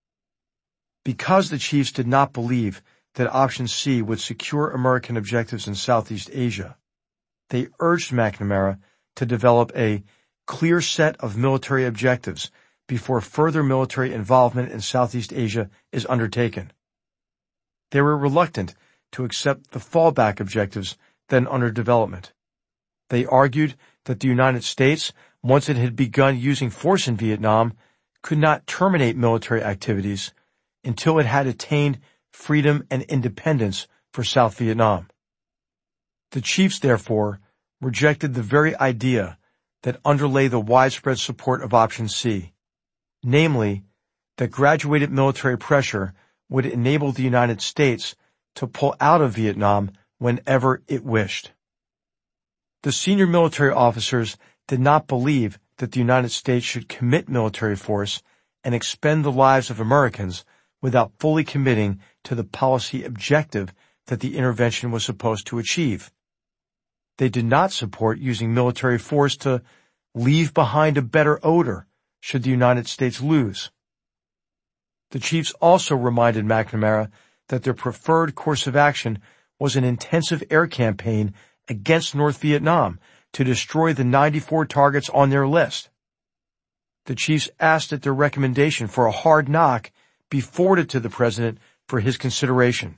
Because the chiefs did not believe that option C would secure American objectives in Southeast Asia, they urged McNamara to develop a clear set of military objectives before further military involvement in Southeast Asia is undertaken. They were reluctant to accept the fallback objectives then under development. They argued that the United States, once it had begun using force in Vietnam, could not terminate military activities until it had attained freedom and independence for South Vietnam. The chiefs, therefore, rejected the very idea that underlay the widespread support of Option C, namely, that graduated military pressure would enable the United States to pull out of Vietnam whenever it wished. The senior military officers did not believe that the United States should commit military force and expend the lives of Americans without fully committing to the policy objective that the intervention was supposed to achieve. They did not support using military force to leave behind a better odor should the United States lose. The chiefs also reminded McNamara that their preferred course of action was an intensive air campaign against North Vietnam to destroy the 94 targets on their list. The chiefs asked that their recommendation for a hard knock be forwarded to the president for his consideration.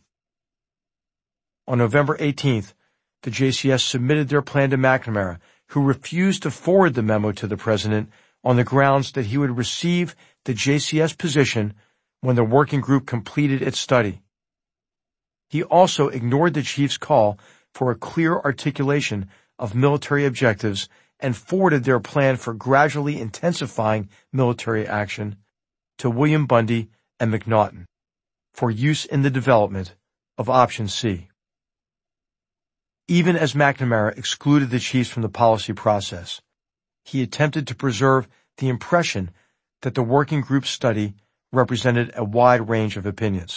On November 18th, the JCS submitted their plan to McNamara, who refused to forward the memo to the president on the grounds that he would receive the JCS position when the working group completed its study. He also ignored the chief's call for a clear articulation of military objectives and forwarded their plan for gradually intensifying military action to William Bundy and McNaughton for use in the development of Option C. Even as McNamara excluded the chiefs from the policy process, he attempted to preserve the impression that the working group's study represented a wide range of opinions.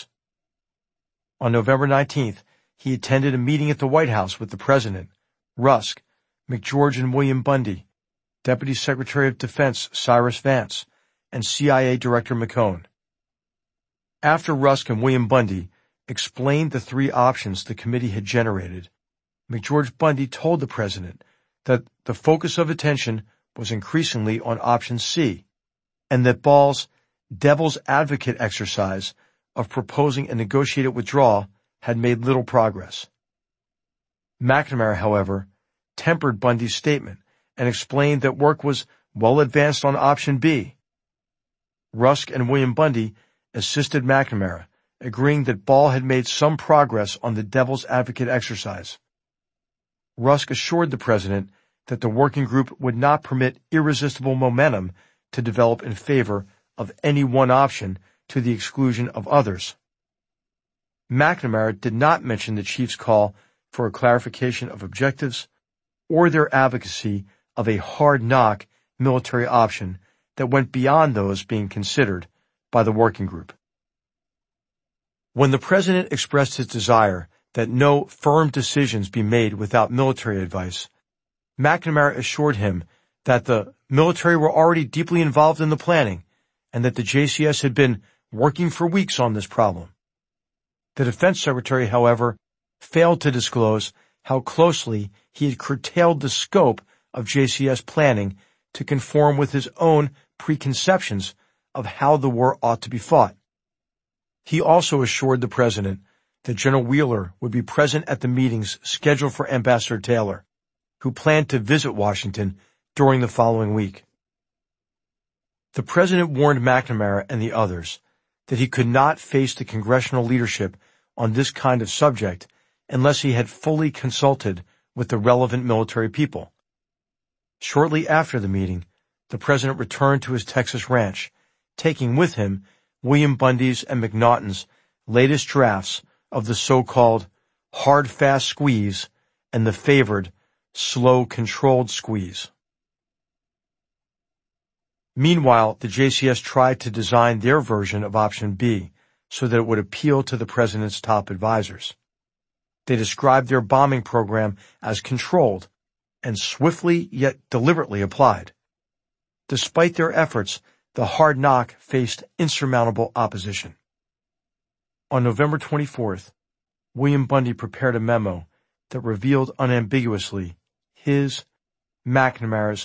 On November 19th, he attended a meeting at the White House with the President, Rusk, McGeorge and William Bundy, Deputy Secretary of Defense Cyrus Vance, and CIA Director McCone. After Rusk and William Bundy explained the three options the committee had generated, McGeorge Bundy told the President that the focus of attention was increasingly on Option C, and that Ball's devil's advocate exercise of proposing a negotiated withdrawal had made little progress. McNamara, however, tempered Bundy's statement and explained that work was well advanced on Option B. Rusk and William Bundy assisted McNamara, agreeing that Ball had made some progress on the devil's advocate exercise. Rusk assured the President that the working group would not permit irresistible momentum to develop in favor of any one option to the exclusion of others. McNamara did not mention the chief's call for a clarification of objectives or their advocacy of a hard-knock military option that went beyond those being considered by the working group. When the President expressed his desire that no firm decisions be made without military advice, McNamara assured him that the military were already deeply involved in the planning and that the JCS had been working for weeks on this problem. The Defense Secretary, however, failed to disclose how closely he had curtailed the scope of JCS planning to conform with his own preconceptions of how the war ought to be fought. He also assured the President that General Wheeler would be present at the meetings scheduled for Ambassador Taylor, who planned to visit Washington during the following week. The President warned McNamara and the others that he could not face the congressional leadership on this kind of subject unless he had fully consulted with the relevant military people. Shortly after the meeting, the President returned to his Texas ranch, taking with him William Bundy's and McNaughton's latest drafts of the so-called hard-fast squeeze and the favored slow controlled squeeze. Meanwhile, the JCS tried to design their version of Option B so that it would appeal to the President's top advisors. They described their bombing program as controlled and swiftly yet deliberately applied. Despite their efforts, the hard knock faced insurmountable opposition. On November 24th, William Bundy prepared a memo that revealed unambiguously his, McNamara's,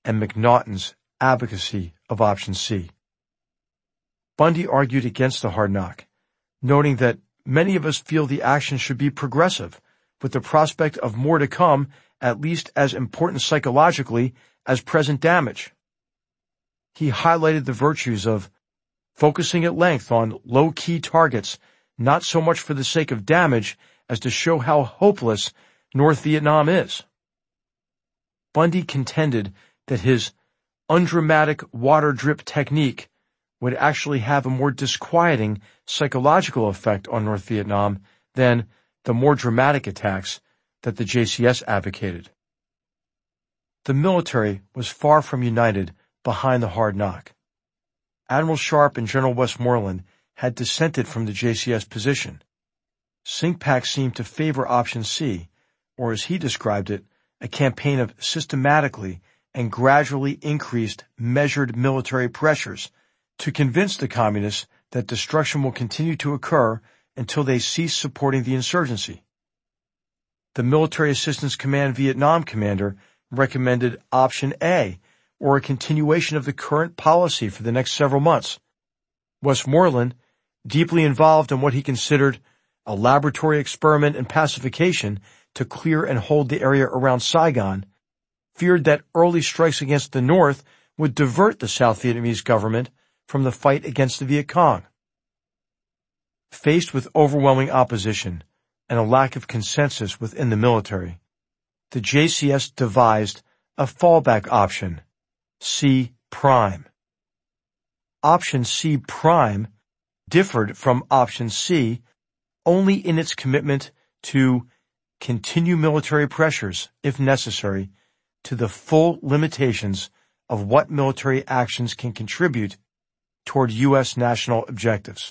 and McNaughton's advocacy of option C. Bundy argued against the hard knock, noting that many of us feel the action should be progressive, with the prospect of more to come at least as important psychologically as present damage. He highlighted the virtues of focusing at length on low-key targets, not so much for the sake of damage as to show how hopeless North Vietnam is. Bundy contended that his undramatic water drip technique would actually have a more disquieting psychological effect on North Vietnam than the more dramatic attacks that the JCS advocated. The military was far from united behind the hard knock. Admiral Sharp and General Westmoreland had dissented from the JCS position. CINCPAC seemed to favor option C, or as he described it, a campaign of systematically and gradually increased measured military pressures to convince the communists that destruction will continue to occur until they cease supporting the insurgency. The Military Assistance Command Vietnam commander recommended option A, or a continuation of the current policy for the next several months. Westmoreland, deeply involved in what he considered a laboratory experiment in pacification to clear and hold the area around Saigon, feared that early strikes against the North would divert the South Vietnamese government from the fight against the Viet Cong. Faced with overwhelming opposition and a lack of consensus within the military, the JCS devised a fallback option, C prime. Option C prime differed from option C only in its commitment to continue military pressures, if necessary, to the full limitations of what military actions can contribute toward U.S. national objectives.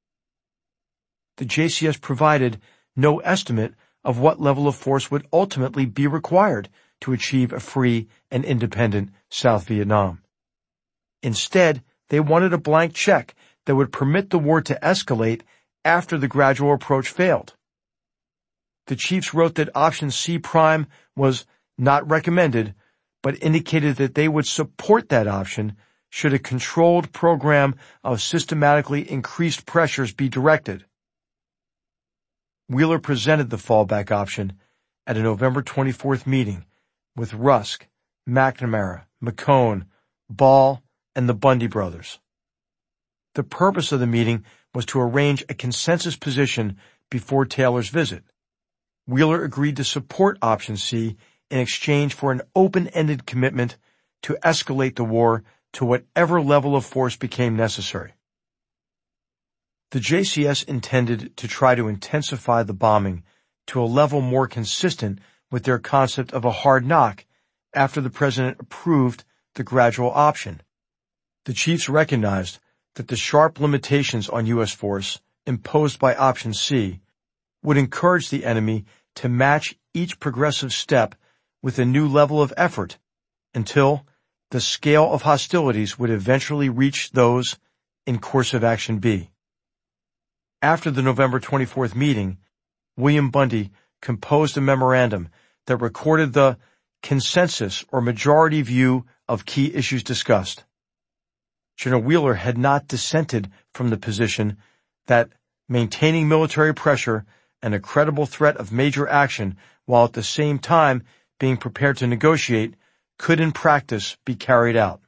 The JCS provided no estimate of what level of force would ultimately be required to achieve a free and independent South Vietnam. Instead, they wanted a blank check that would permit the war to escalate after the gradual approach failed. The chiefs wrote that option C prime was not recommended, but indicated that they would support that option should a controlled program of systematically increased pressures be directed. Wheeler presented the fallback option at a November 24th meeting with Rusk, McNamara, McCone, Ball, and the Bundy brothers. The purpose of the meeting was to arrange a consensus position before Taylor's visit. Wheeler agreed to support option C in exchange for an open-ended commitment to escalate the war to whatever level of force became necessary. The JCS intended to try to intensify the bombing to a level more consistent with their concept of a hard knock after the president approved the gradual option. The chiefs recognized that the sharp limitations on U.S. force imposed by option C would encourage the enemy to match each progressive step with a new level of effort until the scale of hostilities would eventually reach those in course of action B. After the November 24th meeting, William Bundy composed a memorandum that recorded the consensus or majority view of key issues discussed. General Wheeler had not dissented from the position that maintaining military pressure and a credible threat of major action while at the same time being prepared to negotiate could in practice be carried out.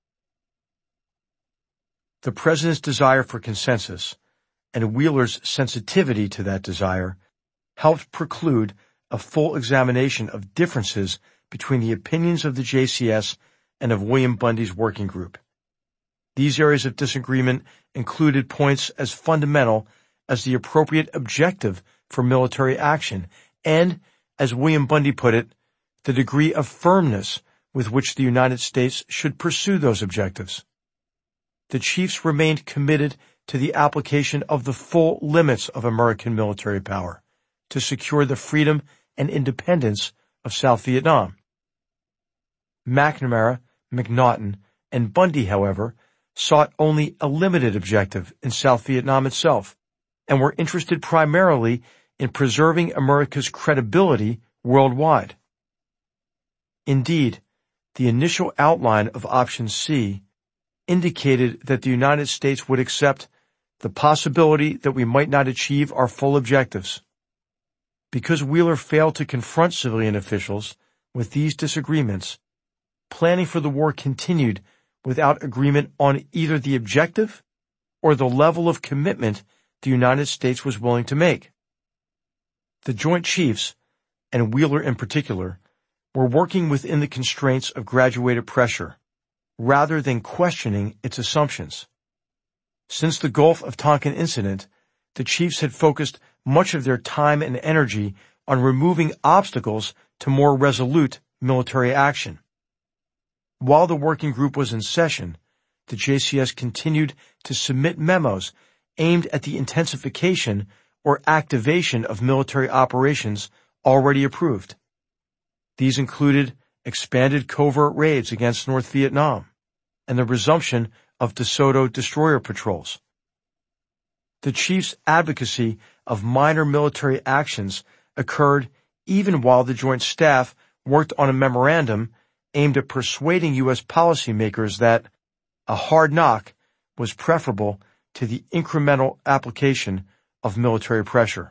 The President's desire for consensus and Wheeler's sensitivity to that desire helped preclude a full examination of differences between the opinions of the JCS and of William Bundy's working group. These areas of disagreement included points as fundamental as the appropriate objective for military action and, as William Bundy put it, the degree of firmness with which the United States should pursue those objectives. The chiefs remained committed to the application of the full limits of American military power to secure the freedom and independence of South Vietnam. McNamara, McNaughton, and Bundy, however, sought only a limited objective in South Vietnam itself and were interested primarily in preserving America's credibility worldwide. Indeed, The initial outline of Option C indicated that the United States would accept the possibility that we might not achieve our full objectives. Because Wheeler failed to confront civilian officials with these disagreements, planning for the war continued without agreement on either the objective or the level of commitment the United States was willing to make. The Joint Chiefs, and Wheeler in particular, were working within the constraints of graduated pressure, rather than questioning its assumptions. Since the Gulf of Tonkin incident, the chiefs had focused much of their time and energy on removing obstacles to more resolute military action. While the working group was in session, the JCS continued to submit memos aimed at the intensification or activation of military operations already approved. These included expanded covert raids against North Vietnam and the resumption of DeSoto destroyer patrols. The chiefs' advocacy of minor military actions occurred even while the Joint Staff worked on a memorandum aimed at persuading U.S. policymakers that a hard knock was preferable to the incremental application of military pressure.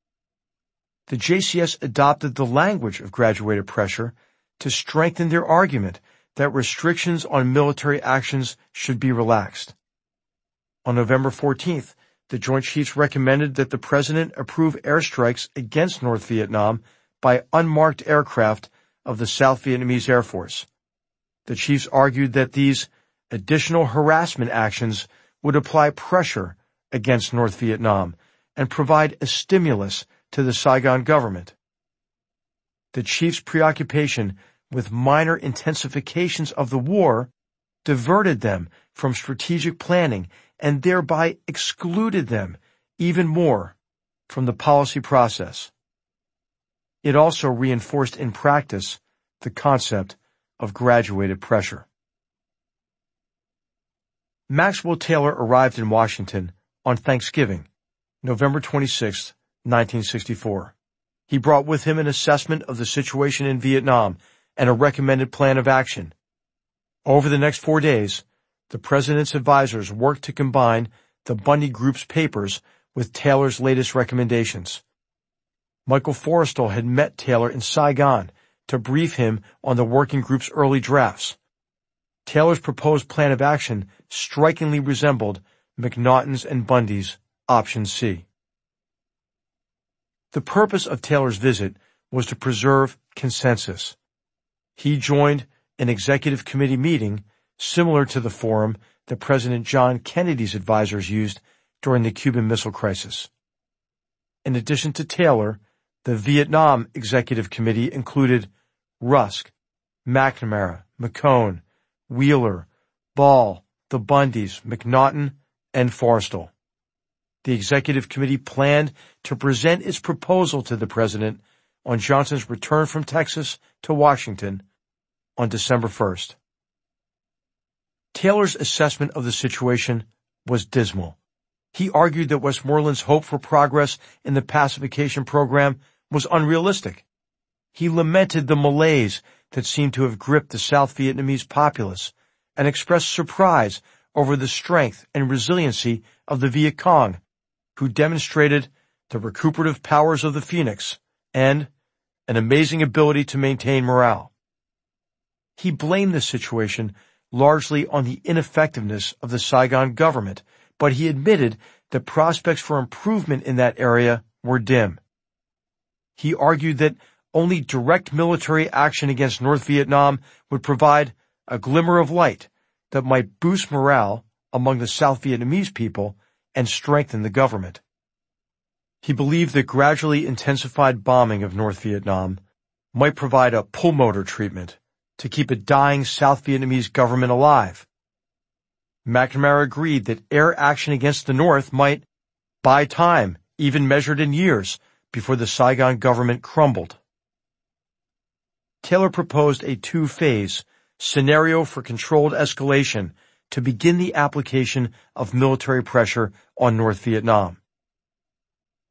The JCS adopted the language of graduated pressure to strengthen their argument that restrictions on military actions should be relaxed. On November 14th, the Joint Chiefs recommended that the President approve airstrikes against North Vietnam by unmarked aircraft of the South Vietnamese Air Force. The Chiefs argued that these additional harassment actions would apply pressure against North Vietnam and provide a stimulus to the Saigon government. The Chiefs' preoccupation with minor intensifications of the war diverted them from strategic planning and thereby excluded them even more from the policy process. It also reinforced in practice the concept of graduated pressure. Maxwell Taylor arrived in Washington on Thanksgiving, November 26, 1964. He brought with him an assessment of the situation in Vietnam and a recommended plan of action. Over the next 4 days, the President's advisors worked to combine the Bundy Group's papers with Taylor's latest recommendations. Michael Forrestal had met Taylor in Saigon to brief him on the working group's early drafts. Taylor's proposed plan of action strikingly resembled McNaughton's and Bundy's Option C. The purpose of Taylor's visit was to preserve consensus. He joined an executive committee meeting similar to the forum that President John Kennedy's advisors used during the Cuban Missile Crisis. In addition to Taylor, the Vietnam Executive Committee included Rusk, McNamara, McCone, Wheeler, Ball, the Bundys, McNaughton, and Forrestal. The Executive Committee planned to present its proposal to the President on Johnson's return from Texas to Washington on December 1st. Taylor's assessment of the situation was dismal. He argued that Westmoreland's hope for progress in the pacification program was unrealistic. He lamented the malaise that seemed to have gripped the South Vietnamese populace and expressed surprise over the strength and resiliency of the Viet Cong, who demonstrated the recuperative powers of the Phoenix and an amazing ability to maintain morale. He blamed the situation largely on the ineffectiveness of the Saigon government, but he admitted that prospects for improvement in that area were dim. He argued that only direct military action against North Vietnam would provide a glimmer of light that might boost morale among the South Vietnamese people and strengthen the government. He believed that gradually intensified bombing of North Vietnam might provide a pulmotor treatment to keep a dying South Vietnamese government alive. McNamara agreed that air action against the North might buy time, even measured in years, before the Saigon government crumbled. Taylor proposed a two-phase scenario for controlled escalation to begin the application of military pressure on North Vietnam.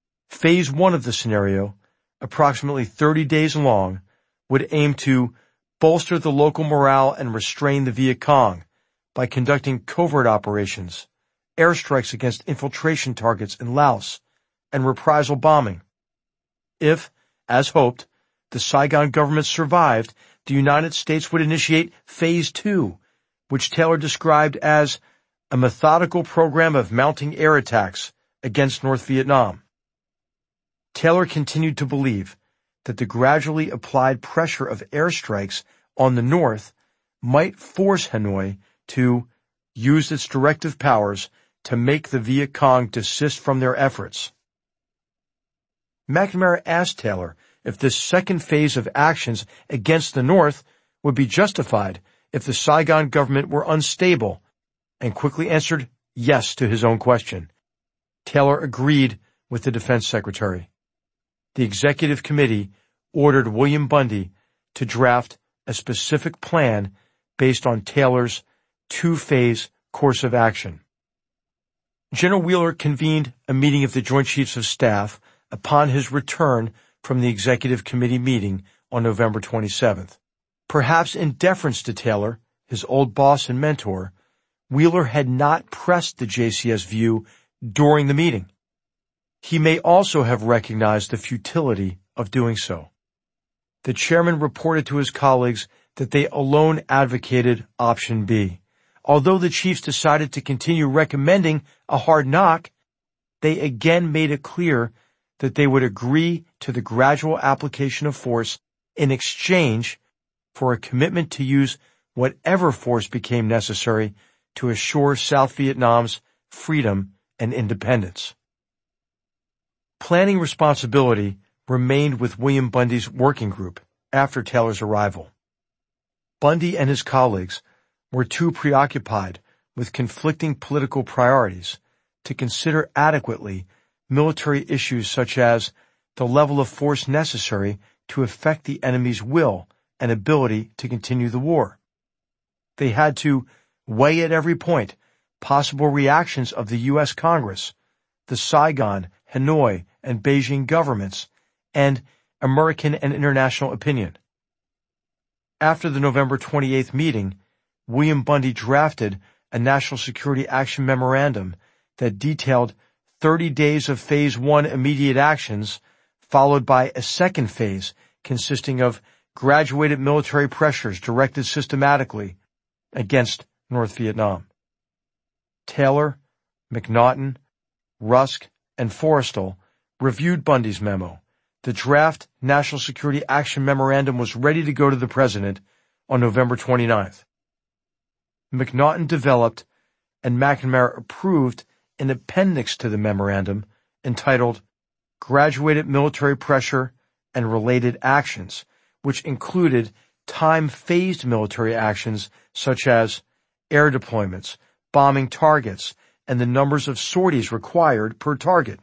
Phase 1 of the scenario, approximately 30 days long, would aim to bolster the local morale and restrain the Viet Cong by conducting covert operations, airstrikes against infiltration targets in Laos, and reprisal bombing. If, as hoped, the Saigon government survived, the United States would initiate Phase 2, which Taylor described as a methodical program of mounting air attacks against North Vietnam. Taylor continued to believe that the gradually applied pressure of airstrikes on the North might force Hanoi to use its directive powers to make the Viet Cong desist from their efforts. McNamara asked Taylor if this second phase of actions against the North would be justified if the Saigon government were unstable, and quickly answered yes to his own question. Taylor agreed with the defense secretary. The executive committee ordered William Bundy to draft a specific plan based on Taylor's two-phase course of action. General Wheeler convened a meeting of the Joint Chiefs of Staff upon his return from the executive committee meeting on November 27th. Perhaps in deference to Taylor, his old boss and mentor, Wheeler had not pressed the JCS view during the meeting. He may also have recognized the futility of doing so. The chairman reported to his colleagues that they alone advocated option B. Although the chiefs decided to continue recommending a hard knock, they again made it clear that they would agree to the gradual application of force in exchange for a commitment to use whatever force became necessary to assure South Vietnam's freedom and independence. Planning responsibility remained with William Bundy's working group after Taylor's arrival. Bundy and his colleagues were too preoccupied with conflicting political priorities to consider adequately military issues such as the level of force necessary to effect the enemy's will and ability to continue the war. They had to weigh at every point possible reactions of the U.S. Congress, the Saigon, Hanoi, and Beijing governments, and American and international opinion. After the November 28th meeting, William Bundy drafted a National Security Action Memorandum that detailed 30 days of Phase 1 immediate actions, followed by a second phase consisting of graduated military pressures directed systematically against North Vietnam. Taylor, McNaughton, Rusk, and Forrestal reviewed Bundy's memo. The draft National Security Action Memorandum was ready to go to the President on November 29th. McNaughton developed and McNamara approved an appendix to the memorandum entitled Graduated Military Pressure and Related Actions, which included time-phased military actions such as air deployments, bombing targets, and the numbers of sorties required per target.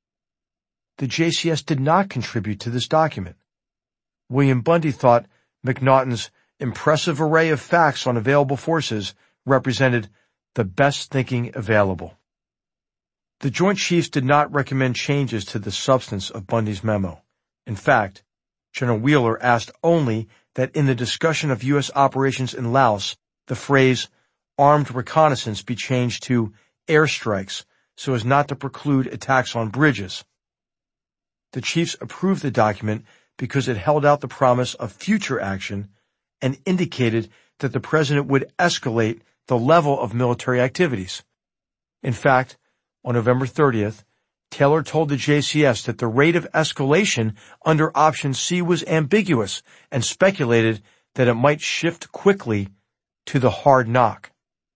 The JCS did not contribute to this document. William Bundy thought McNaughton's impressive array of facts on available forces represented the best thinking available. The Joint Chiefs did not recommend changes to the substance of Bundy's memo. In fact, General Wheeler asked only that in the discussion of U.S. operations in Laos, the phrase armed reconnaissance be changed to airstrikes so as not to preclude attacks on bridges. The chiefs approved the document because it held out the promise of future action and indicated that the President would escalate the level of military activities. In fact, on November 30th, Taylor told the JCS that the rate of escalation under Option C was ambiguous and speculated that it might shift quickly to the hard knock.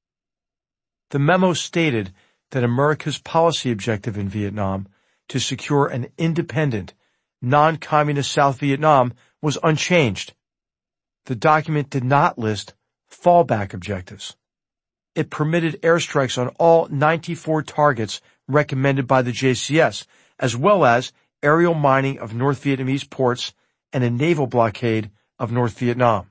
The memo stated that America's policy objective in Vietnam to secure an independent, non-communist South Vietnam was unchanged. The document did not list fallback objectives. It permitted airstrikes on all 94 targets recommended by the JCS, as well as aerial mining of North Vietnamese ports and a naval blockade of North Vietnam.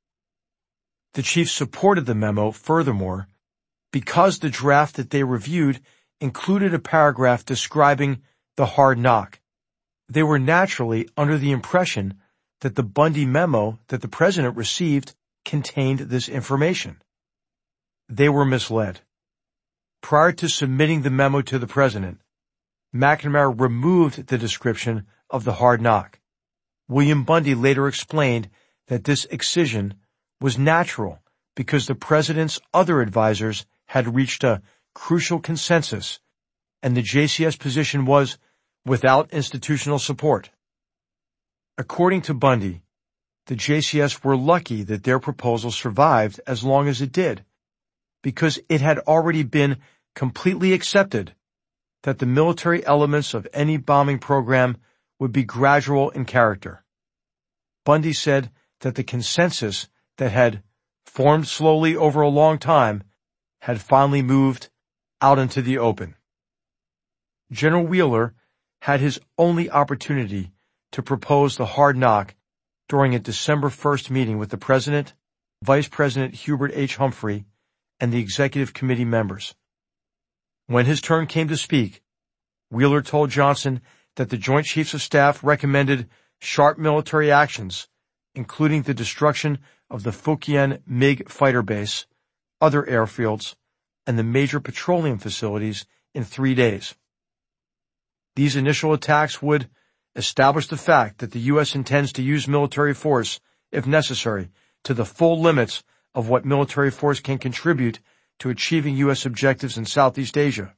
The chiefs supported the memo, furthermore, because the draft that they reviewed included a paragraph describing the hard knock. They were naturally under the impression that the Bundy memo that the president received contained this information. They were misled. Prior to submitting the memo to the president, McNamara removed the description of the hard knock. William Bundy later explained that this excision was natural because the president's other advisors had reached a crucial consensus and the JCS position was without institutional support. According to Bundy, the JCS were lucky that their proposal survived as long as it did, because it had already been completely accepted that the military elements of any bombing program would be gradual in character. Bundy said that the consensus that had formed slowly over a long time had finally moved out into the open. General Wheeler had his only opportunity to propose the hard knock during a December 1st meeting with the President, Vice President Hubert H. Humphrey, and the Executive Committee members. When his turn came to speak, Wheeler told Johnson that the Joint Chiefs of Staff recommended sharp military actions, including the destruction of the Fukien MiG fighter base, other airfields, and the major petroleum facilities in 3 days. These initial attacks would establish the fact that the U.S. intends to use military force, if necessary, to the full limits of what military force can contribute to achieving U.S. objectives in Southeast Asia.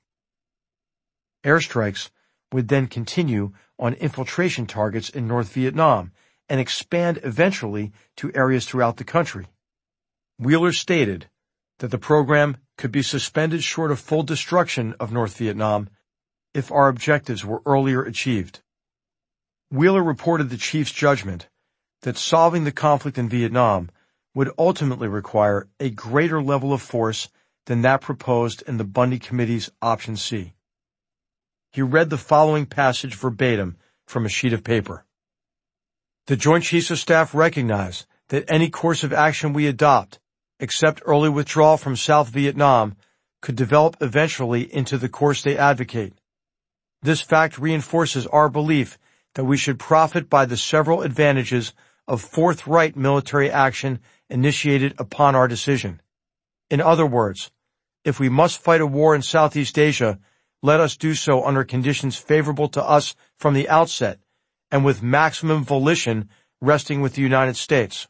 Airstrikes would then continue on infiltration targets in North Vietnam and expand eventually to areas throughout the country. Wheeler stated that the program could be suspended short of full destruction of North Vietnam if our objectives were earlier achieved. Wheeler reported the chief's judgment that solving the conflict in Vietnam would ultimately require a greater level of force than that proposed in the Bundy Committee's Option C. He read the following passage verbatim from a sheet of paper. The Joint Chiefs of Staff recognize that any course of action we adopt, except early withdrawal from South Vietnam, could develop eventually into the course they advocate. This fact reinforces our belief that we should profit by the several advantages of forthright military action initiated upon our decision. In other words, if we must fight a war in Southeast Asia, let us do so under conditions favorable to us from the outset, and with maximum volition resting with the United States.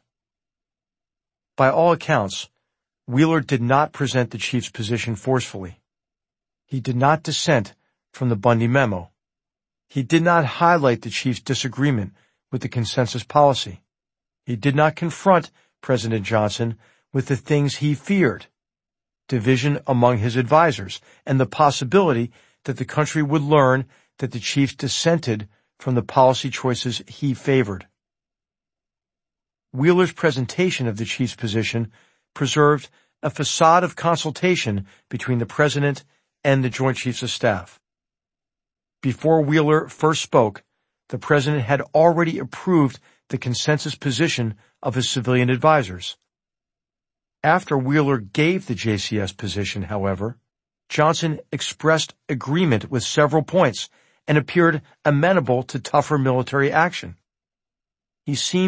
By all accounts, Wheeler did not present the chief's position forcefully. He did not dissent from the Bundy memo. He did not highlight the chief's disagreement with the consensus policy. He did not confront President Johnson with the things he feared: division among his advisers and the possibility that the country would learn that the chiefs dissented from the policy choices he favored. Wheeler's presentation of the chief's position preserved a facade of consultation between the President and the Joint Chiefs of Staff. Before Wheeler first spoke, the President had already approved the consensus position of his civilian advisers. After Wheeler gave the JCS position, however, Johnson expressed agreement with several points and appeared amenable to tougher military action. He seemed